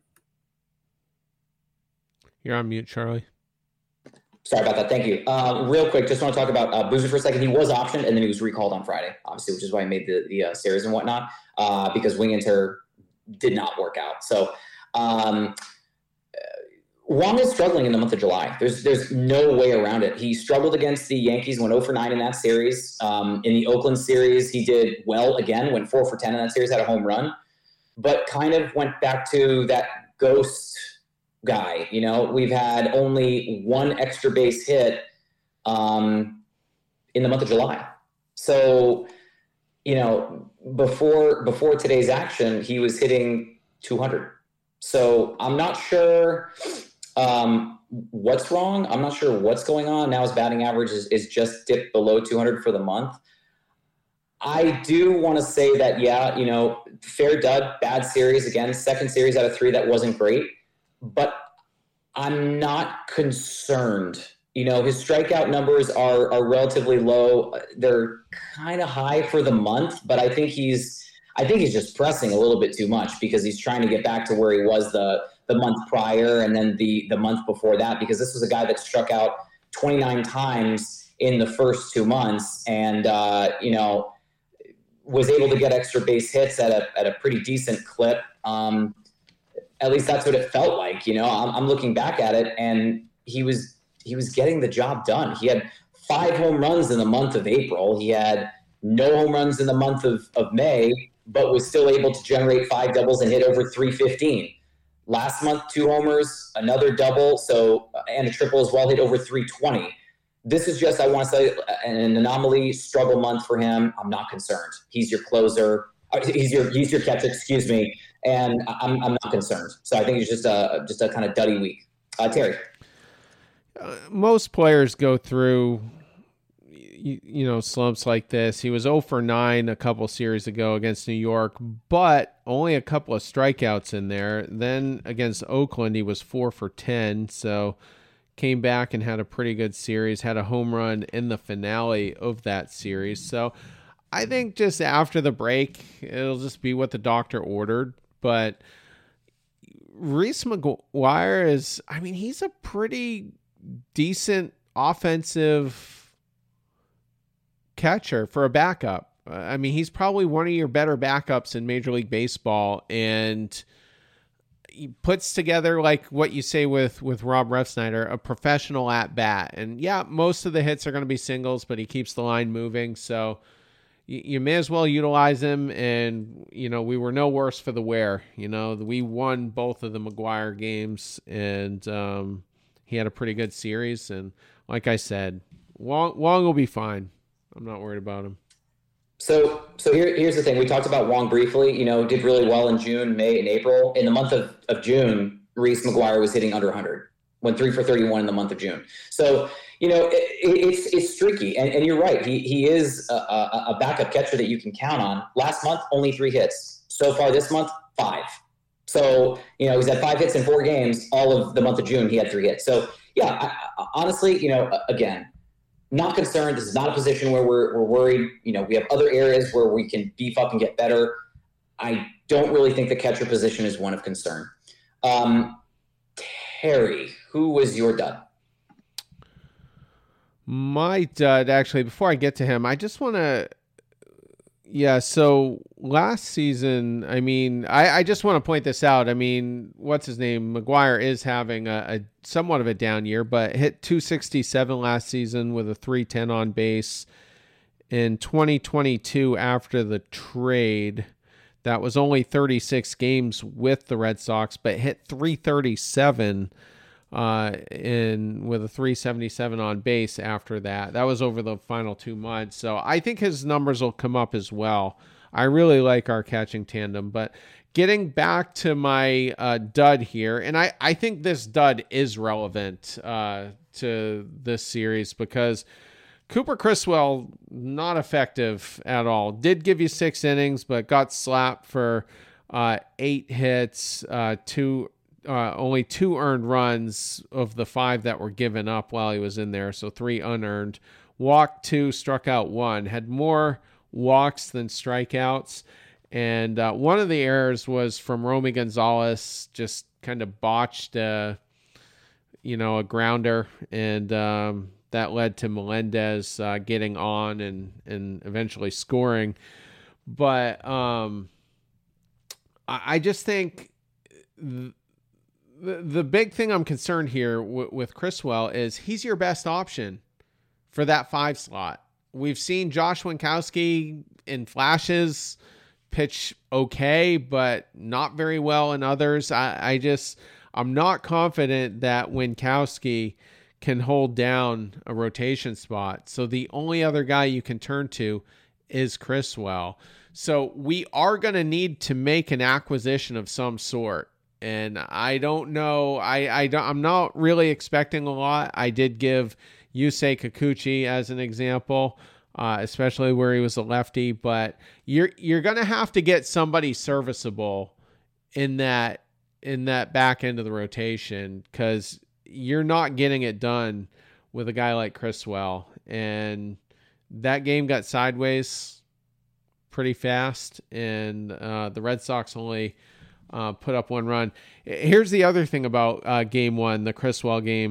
Speaker 6: You're on mute, Charlie.
Speaker 4: Sorry about that. Thank you. Uh, real quick, just want to talk about uh, Boozer for a second. He was optioned, and then he was recalled on Friday, obviously, which is why he made the, the uh, series and whatnot, uh, because Winginter did not work out. So um, Wong is struggling in the month of July. There's there's no way around it. He struggled against the Yankees, went zero for nine in that series. Um, in the Oakland series, he did well again, went four for ten in that series, had a home run, but kind of went back to that ghost guy. You know, we've had only one extra base hit um, in the month of July. So, you know, before before today's action, he was hitting two hundred. So I'm not sure um, what's wrong. I'm not sure what's going on. Now his batting average is, is just dipped below two hundred for the month. I do want to say that, yeah, you know, fair dud, bad series again, second series out of three that wasn't great, but I'm not concerned. You know, his strikeout numbers are are relatively low. They're kind of high for the month, but I think he's I think he's just pressing a little bit too much because he's trying to get back to where he was the the month prior and then the the month before that, because this was a guy that struck out twenty-nine times in the first two months and uh, you know, was able to get extra base hits at a at a pretty decent clip. Um, at least that's what it felt like. You know, I'm, I'm looking back at it, and he was he was getting the job done. He had five home runs in the month of April. He had no home runs in the month of, of May, but was still able to generate five doubles and hit over three fifteen. Last month, two homers, another double, so and a triple as well, hit over three twenty. This is just, I want to say, an anomaly struggle month for him. I'm not concerned. He's your closer. He's your he's your catcher, excuse me, and I'm I'm not concerned. So I think it's just a just a kind of duddy week. Uh, Terry,
Speaker 6: uh, most players go through you, you know slumps like this. He was oh for nine a couple series ago against New York, but only a couple of strikeouts in there. Then against Oakland, he was four for ten. So came back and had a pretty good series. Had a home run in the finale of that series. So I think just after the break, it'll just be what the doctor ordered. But Reese McGuire is, I mean, he's a pretty decent offensive catcher for a backup. I mean, he's probably one of your better backups in Major League Baseball. And he puts together, like what you say with, with Rob Refsnyder, a professional at bat. And yeah, most of the hits are going to be singles, but he keeps the line moving. So you may as well utilize him, and, you know, we were no worse for the wear. You know, we won both of the McGuire games, and um, he had a pretty good series. And like I said, Wong, Wong will be fine. I'm not worried about him.
Speaker 4: So so here, here's the thing. We talked about Wong briefly, you know, did really well in June, May, and April. In the month of, of June, Reese McGuire was hitting under one hundred. Went three for thirty-one in the month of June. So, you know, it, it's it's streaky. And, and you're right. He he is a, a, a backup catcher that you can count on. Last month, only three hits. So far this month, five. So, you know, he's had five hits in four games. All of the month of June, he had three hits. So, yeah, I, I, honestly, you know, again, not concerned. This is not a position where we're, we're worried. You know, we have other areas where we can beef up and get better. I don't really think the catcher position is one of concern. Um, Terry, who was your dud?
Speaker 6: My dud, actually, before I get to him, I just want to, yeah, so last season, I mean, I, I just want to point this out. I mean, what's his name? McGuire is having a, a somewhat of a down year, but hit two sixty-seven last season with a three ten on base. In twenty twenty-two, after the trade, that was only thirty-six games with the Red Sox, but hit three thirty-seven uh, in with a three seventy-seven on base after that. That was over the final two months. So I think his numbers will come up as well. I really like our catching tandem. But getting back to my uh, dud here, and I, I think this dud is relevant uh, to this series because Cooper Criswell, not effective at all. Did give you six innings, but got slapped for uh, eight hits, uh, two, uh, only two earned runs of the five that were given up while he was in there, so three unearned. Walked two, struck out one. Had more walks than strikeouts. And uh, one of the errors was from Romy Gonzalez, just kind of botched, uh, you know, a grounder, and um, that led to Melendez uh, getting on and, and eventually scoring. But um, I, I just think th- the the big thing I'm concerned here w- with Criswell is he's your best option for that five slot. We've seen Josh Winkowski in flashes pitch okay, but not very well in others. I, I just, I'm not confident that Winkowski can hold down a rotation spot. So the only other guy you can turn to is Criswell. So we are going to need to make an acquisition of some sort. And I don't know. I, I don't, I'm not really expecting a lot. I did give Yusei Kikuchi as an example, uh, especially where he was a lefty. But you're you're going to have to get somebody serviceable in that in that back end of the rotation, because you're not getting it done with a guy like Criswell. And that game got sideways pretty fast, and uh, the Red Sox only uh, put up one run. Here's the other thing about uh, game one, the Criswell game.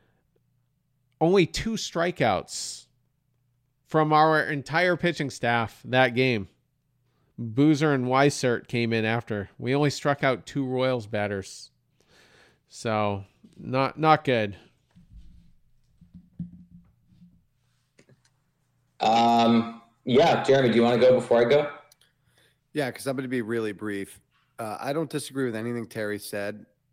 Speaker 6: Only two strikeouts from our entire pitching staff that game. Boozer and Weissert came in after. We only struck out two Royals batters. So not not good.
Speaker 4: Um, yeah, Jeremy, do you want to go before I go?
Speaker 5: Yeah, because I'm going to be really brief. Uh, I don't disagree with anything Terry said.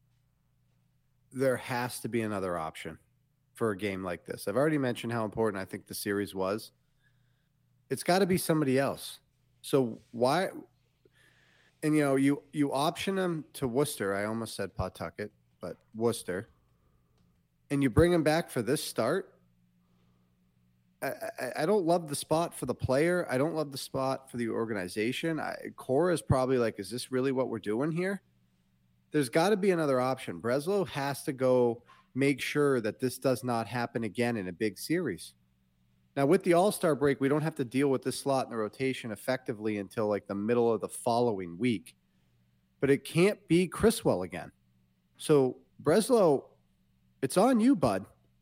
Speaker 5: there has to be another option for a game like this. I've already mentioned how important I think the series was. It's got to be somebody else. So why? And, you know, you, you option him to Worcester. I almost said Pawtucket, but Worcester. And you bring him back for this start. I, I, I don't love the spot for the player. I don't love the spot for the organization. I, Cora is probably like, is this really what we're doing here? There's got to be another option. Breslow has to go make sure that this does not happen again in a big series. Now, with the All-Star break, we don't have to deal with this slot in the rotation effectively until like the middle of the following week. But it can't be Criswell again. So, Breslow, it's on you, bud.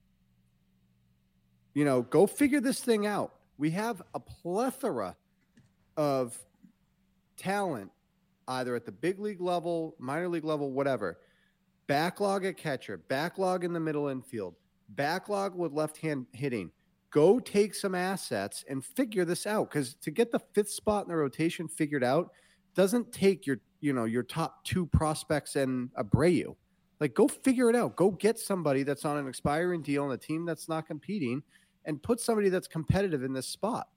Speaker 5: You know, go figure this thing out. We have a plethora of talent, either at the big league level, minor league level, whatever. Backlog at catcher, backlog in the middle infield, backlog with left-hand hitting. Go take some assets and figure this out, because to get the fifth spot in the rotation figured out doesn't take your, you know, your top two prospects and Abreu. Like, go figure it out. Go get somebody that's on an expiring deal on a team that's not competing, and put somebody that's competitive in this spot.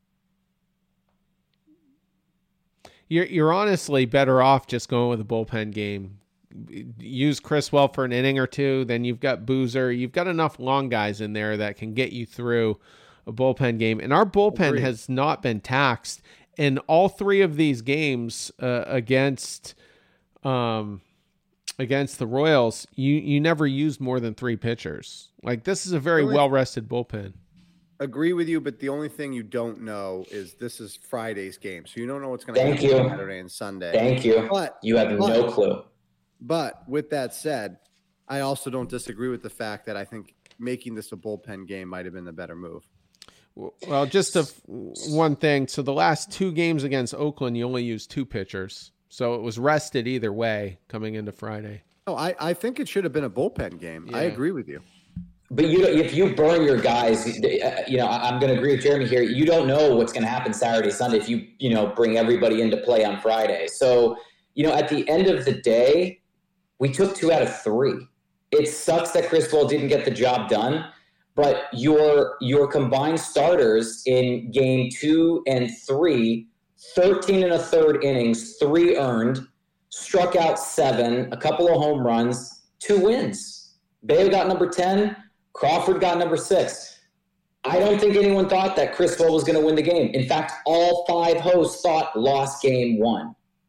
Speaker 6: You're you're honestly better off just going with a bullpen game. Use Criswell for an inning or two, then you've got Boozer. You've got enough long guys in there that can get you through a bullpen game. And our bullpen Agreed. has not been taxed in all three of these games uh, against um, against the Royals. You you never used more than three pitchers. Like, this is a very really? well-rested bullpen.
Speaker 5: Agree with you, but the only thing you don't know is this is Friday's game, so you don't know what's going to happen
Speaker 4: you.
Speaker 5: Saturday and Sunday.
Speaker 4: Thank you.
Speaker 5: But
Speaker 4: you have
Speaker 5: but,
Speaker 4: no clue.
Speaker 5: But with that said, I also don't disagree with the fact that I think making this a bullpen game might have been the better move.
Speaker 6: Well, just a, one thing. So the last two games against Oakland, you only used two pitchers. So it was rested either way coming into Friday.
Speaker 5: Oh, I, I think it should have been a bullpen game. Yeah. I agree with you.
Speaker 4: But you, if you burn your guys, you know, I'm going to agree with Jeremy here. You don't know what's going to happen Saturday, Sunday if you, you know, bring everybody into play on Friday. So, you know, at the end of the day, we took two out of three. It sucks that Criswell didn't get the job done, but your your combined starters in game two and three, thirteen and a third innings, three earned, struck out seven, a couple of home runs, two wins. Bayo got number ten, Crawford got number six. I don't think anyone thought that Criswell was going to win the game. In fact, all five hosts thought lost game one.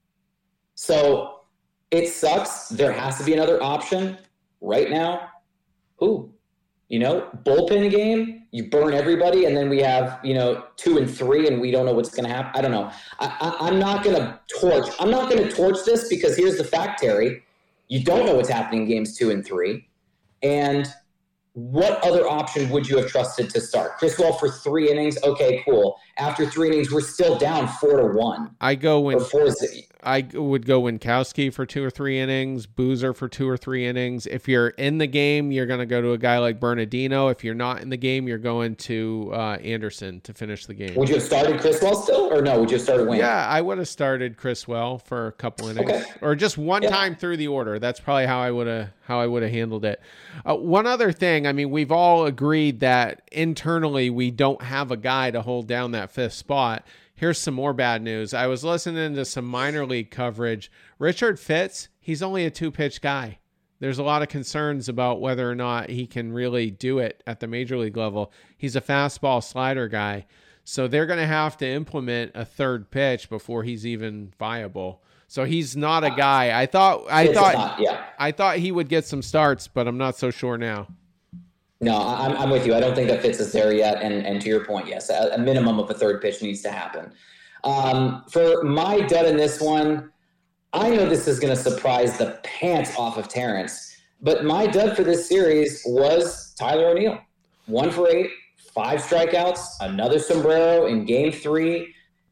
Speaker 4: So it sucks. There has to be another option right now. Who? You know, bullpen game, you burn everybody, and then we have, you know, two and three, and we don't know what's going to happen. I don't know. I, I, I'm not going to torch. I'm not going to torch this, because here's the fact, Terry. You don't know what's happening in games two and three. And what other option would you have trusted to start? Criswell for three innings? Okay, cool. After three innings, we're still down four to one.
Speaker 6: I go when I would go Winkowski for two or three innings, Boozer for two or three innings. If you're in the game, you're going to go to a guy like Bernardino. If you're not in the game, you're going to uh, Anderson to finish the game.
Speaker 4: Would you have started Criswell still, or no? Would you have started Wayne?
Speaker 6: Yeah, I would have started Criswell for a couple innings, okay. or just one yeah. time through the order. That's probably how I would have how I would have handled it. Uh, one other thing, I mean, we've all agreed that internally we don't have a guy to hold down that fifth spot. Here's some more bad news. I was listening to some minor league coverage. Richard Fitz, he's only a two-pitch guy. There's a lot of concerns about whether or not he can really do it at the major league level. He's a fastball slider guy. So they're going to have to implement a third pitch before he's even viable. So he's not a guy. I thought I thought
Speaker 4: not, yeah.
Speaker 6: I thought he would get some starts, but I'm not so sure now.
Speaker 4: No, I'm, I'm with you. I don't think that Fitz is there yet. And, and to your point, yes, a, a minimum of a third pitch needs to happen. Um, for my dud in this one, I know this is going to surprise the pants off of Terrence, but my dud for this series was Tyler O'Neill. One for eight, five strikeouts, another sombrero in game three.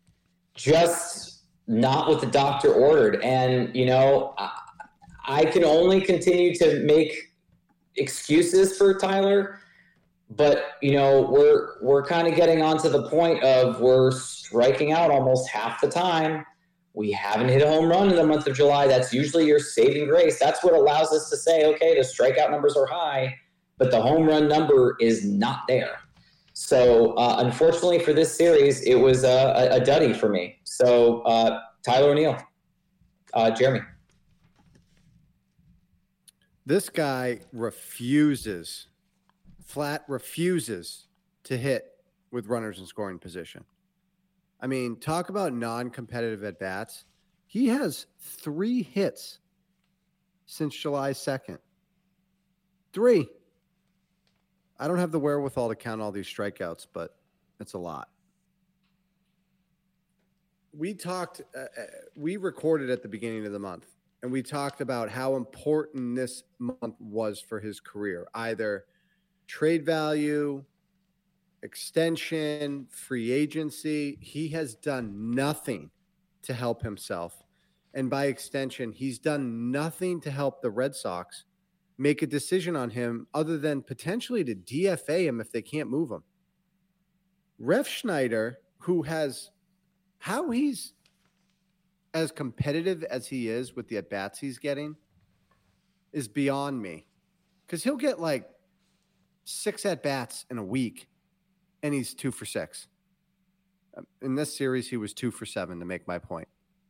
Speaker 4: Just not what the doctor ordered. And, you know, I, I can only continue to make excuses for Tyler, but you know we're we're kind of getting on to the point of we're striking out almost half the time We haven't hit a home run in the month of July. That's usually your saving grace. That's what allows us to say, okay, the strikeout numbers are high, but the home run number is not there. So uh, unfortunately for this series, it was a, a duddy for me. So uh, Tyler O'Neill, uh, Jeremy.
Speaker 5: This guy refuses, flat refuses to hit with runners in scoring position. I mean, talk about non-competitive at-bats. He has three hits since July second. Three. I don't have the wherewithal to count all these strikeouts, but it's a lot. We talked, uh, we recorded at the beginning of the month, and we talked about how important this month was for his career, either trade value, extension, free agency. He has done nothing to help himself. And by extension, he's done nothing to help the Red Sox make a decision on him other than potentially to D F A him if they can't move him. Refsnyder, who has how he's as competitive as he is with the at-bats he's getting, is beyond me. Because he'll get like six at-bats in a week, and he's two for six. In this series, he was two for seven, to make my point.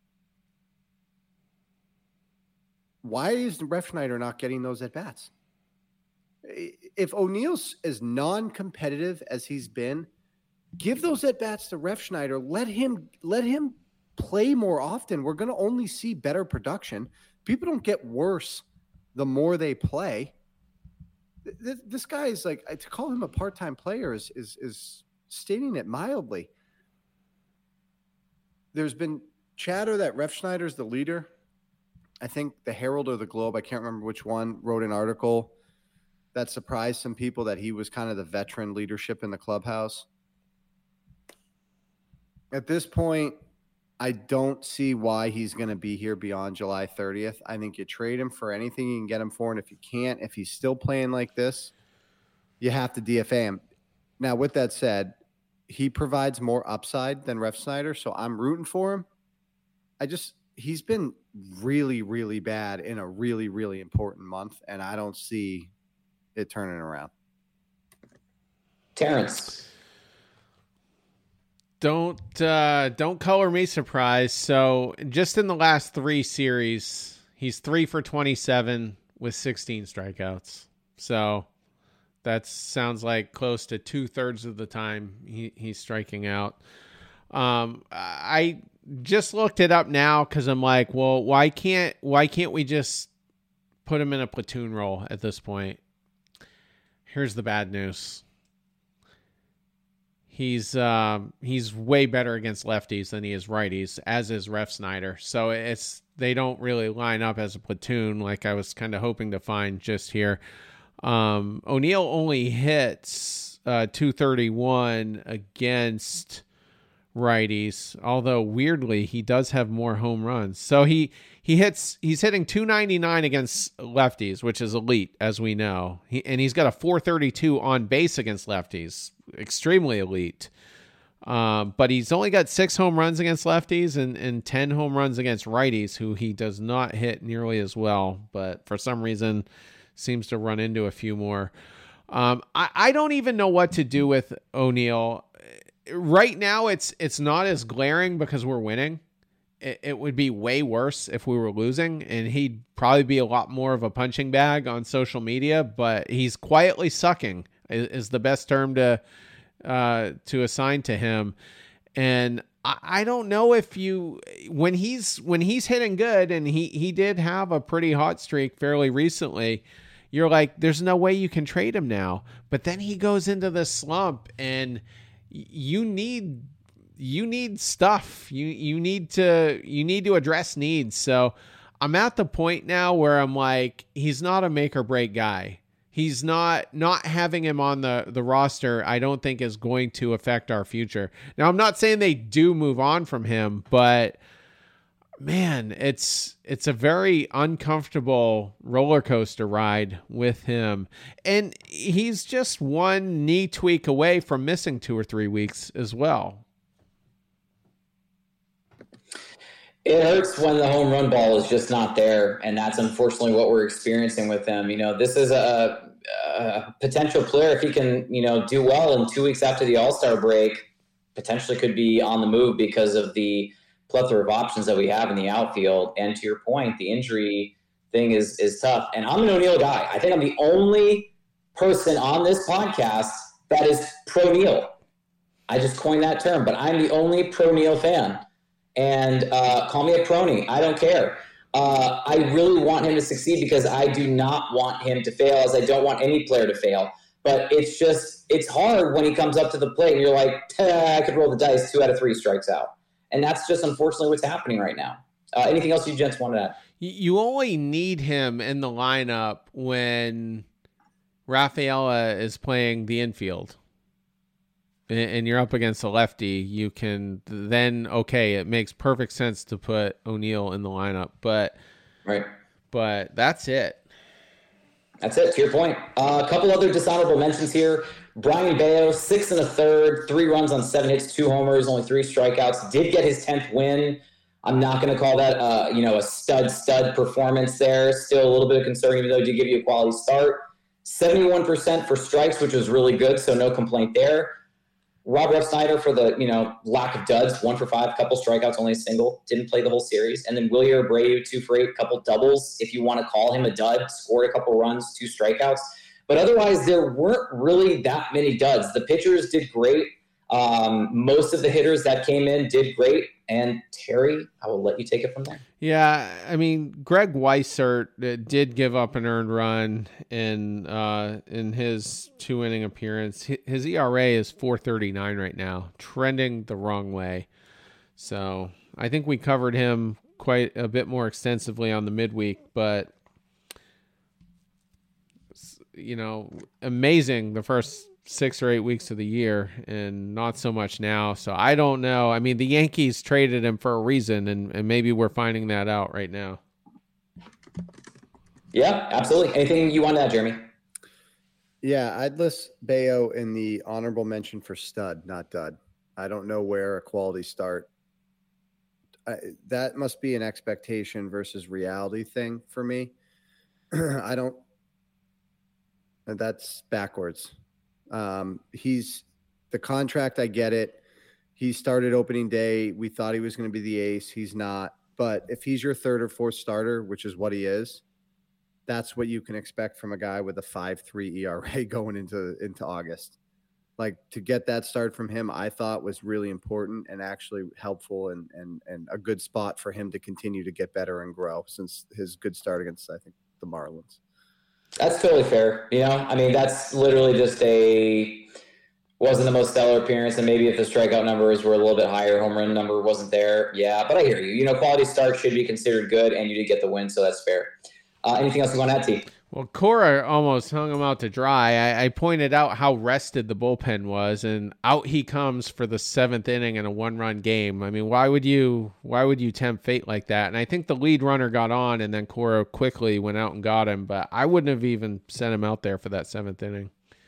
Speaker 5: Why is Refsnyder not getting those at-bats? If O'Neill's as non-competitive as he's been, give those at-bats to Refsnyder. Let him, let him play more often. We're going to only see better production. People don't get worse the more they play. This, this guy is like, to call him a part-time player is, is, is stating it mildly. There's been chatter that Refsnyder's the leader. I think the Herald or the Globe, I can't remember which one, wrote an article that surprised some people that he was kind of the veteran leadership in the clubhouse. At this point, I don't see why he's going to be here beyond July thirtieth. I think you trade him for anything you can get him for, and if you can't, if he's still playing like this, you have to D F A him. Now, with that said, he provides more upside than Refsnyder, so I'm rooting for him. I just, he's been really, really bad in a really, really important month, and I don't see it turning around.
Speaker 4: Terrence.
Speaker 6: Don't uh, don't color me surprised. So just in the last three series, he's three for twenty-seven with sixteen strikeouts. So that sounds like close to two thirds of the time he, he's striking out. Um, I just looked it up now because I'm like, well, why can't why can't we just put him in a platoon role at this point? Here's the bad news. He's um, he's way better against lefties than he is righties, as is Refsnyder. So it's they don't really line up as a platoon like I was kind of hoping to find just here. Um, O'Neill only hits uh, two thirty-one against righties, although weirdly he does have more home runs. So he he hits he's hitting two ninety-nine against lefties, which is elite, as we know. He, and he's got a four thirty-two on base against lefties, extremely elite. Um, but he's only got six home runs against lefties and, and ten home runs against righties, who he does not hit nearly as well, but for some reason seems to run into a few more. Um, I, I don't even know what to do with O'Neill. Right now, it's it's not as glaring because we're winning. It, it would be way worse if we were losing, and he'd probably be a lot more of a punching bag on social media, but he's quietly sucking is, is the best term to uh, to assign to him. And I, I don't know if you when he's when he's hitting good, and he he did have a pretty hot streak fairly recently, you're like, there's no way you can trade him now. But then he goes into this slump, and you need you need stuff. You you need to you need to address needs. So I'm at the point now where I'm like, he's not a make or break guy. He's not not having him on the, the roster, I don't think is going to affect our future. Now, I'm not saying they do move on from him, but man, it's it's a very uncomfortable roller coaster ride with him. And he's just one knee tweak away from missing two or three weeks as well.
Speaker 4: It hurts when the home run ball is just not there, and that's unfortunately what we're experiencing with him. You know, this is a, a potential player, if he can, you know, do well in two weeks after the All-Star break, potentially could be on the move because of the plethora of options that we have in the outfield. And to your point, the injury thing is is tough. And I'm an O'Neill guy. I think I'm the only person on this podcast that is pro-Neil. I just coined that term, but I'm the only pro-Neil fan. And uh, call me a prony. I don't care. Uh, I really want him to succeed because I do not want him to fail, as I don't want any player to fail. But it's just, it's hard when he comes up to the plate and you're like, I could roll the dice, two out of three strikes out. And that's just unfortunately what's happening right now. Uh, anything else you gents wanted to add?
Speaker 6: You only need him in the lineup when Rafaela is playing the infield. And you're up against a lefty, you can then, okay, it makes perfect sense to put O'Neill in the lineup, but
Speaker 4: right,
Speaker 6: but that's it.
Speaker 4: That's it, to your point. Uh, a couple other dishonorable mentions here. Brian Bayo, six and a third, three runs on seven hits, two homers, only three strikeouts. Did get his tenth win. I'm not going to call that, uh, you know, a stud, stud performance there. Still a little bit of concern, even though he did give you a quality start. seventy-one percent for strikes, which was really good, so no complaint there. Rob Refsnyder for the, you know, lack of duds, one for five, couple strikeouts, only a single, didn't play the whole series. And then Wilyer Abreu, two for eight, couple doubles, if you want to call him a dud, scored a couple runs, two strikeouts. But otherwise, there weren't really that many duds. The pitchers did great. Um, most of the hitters that came in did great. And Terry, I will let you take it from there.
Speaker 6: Yeah, I mean, Greg Weissert did give up an earned run in uh, in his two inning appearance. His E R A is four thirty-nine right now, trending the wrong way. So I think we covered him quite a bit more extensively on the midweek, but you know, amazing the first six or eight weeks of the year and not so much now. So I don't know. I mean, the Yankees traded him for a reason, and, and maybe we're finding that out right now.
Speaker 4: Yeah, absolutely. Anything you want to add, Jeremy?
Speaker 5: Yeah, I'd list Bayo in the honorable mention for stud, not dud. I don't know where a quality start. I, that must be an expectation versus reality thing for me. I don't, that's backwards. Um, he's the contract. I get it. He started opening day. We thought he was going to be the ace. He's not. But if he's your third or fourth starter, which is what he is, that's what you can expect from a guy with a five three E R A going into, into August. Like, to get that start from him, I thought was really important and actually helpful and, and, and a good spot for him to continue to get better and grow since his good start against, I think, the Marlins.
Speaker 4: That's totally fair. You know, I mean, that's literally just a, wasn't the most stellar appearance. And maybe if the strikeout numbers were a little bit higher, home run number wasn't there. Yeah, but I hear you. You know, quality start should be considered good, and you did get the win, so that's fair. Uh, anything else you want to add, T?
Speaker 6: Well, Cora almost hung him out to dry. I, I pointed out how rested the bullpen was, and out he comes for the seventh inning in a one-run game. I mean, why would you why would you tempt fate like that? And I think the lead runner got on, and then Cora quickly went out and got him, but I wouldn't have even sent him out there for that seventh inning.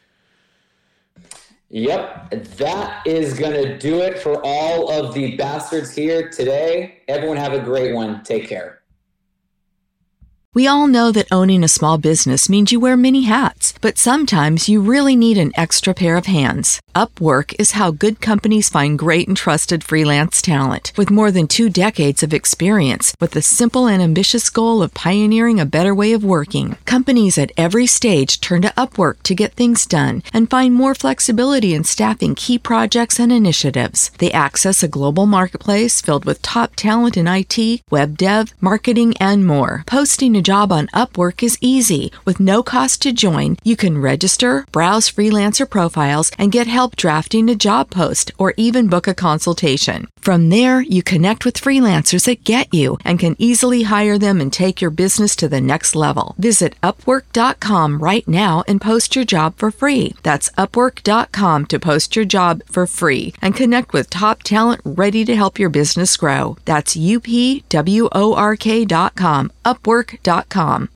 Speaker 4: Yep, that is going to do it for all of the bastards here today. Everyone have a great one. Take care.
Speaker 7: We all know that owning a small business means you wear many hats, but sometimes you really need an extra pair of hands. Upwork is how good companies find great and trusted freelance talent. With more than two decades of experience, with the simple and ambitious goal of pioneering a better way of working, companies at every stage turn to Upwork to get things done and find more flexibility in staffing key projects and initiatives. They access a global marketplace filled with top talent in I T, web dev, marketing, and more. Posting a job on Upwork is easy. With no cost to join, you can register, browse freelancer profiles, and get help drafting a job post or even book a consultation. From there, you connect with freelancers that get you and can easily hire them and take your business to the next level. Visit upwork dot com right now and post your job for free. That's upwork dot com to post your job for free and connect with top talent ready to help your business grow. That's U P W O R K dot com, upwork dot com.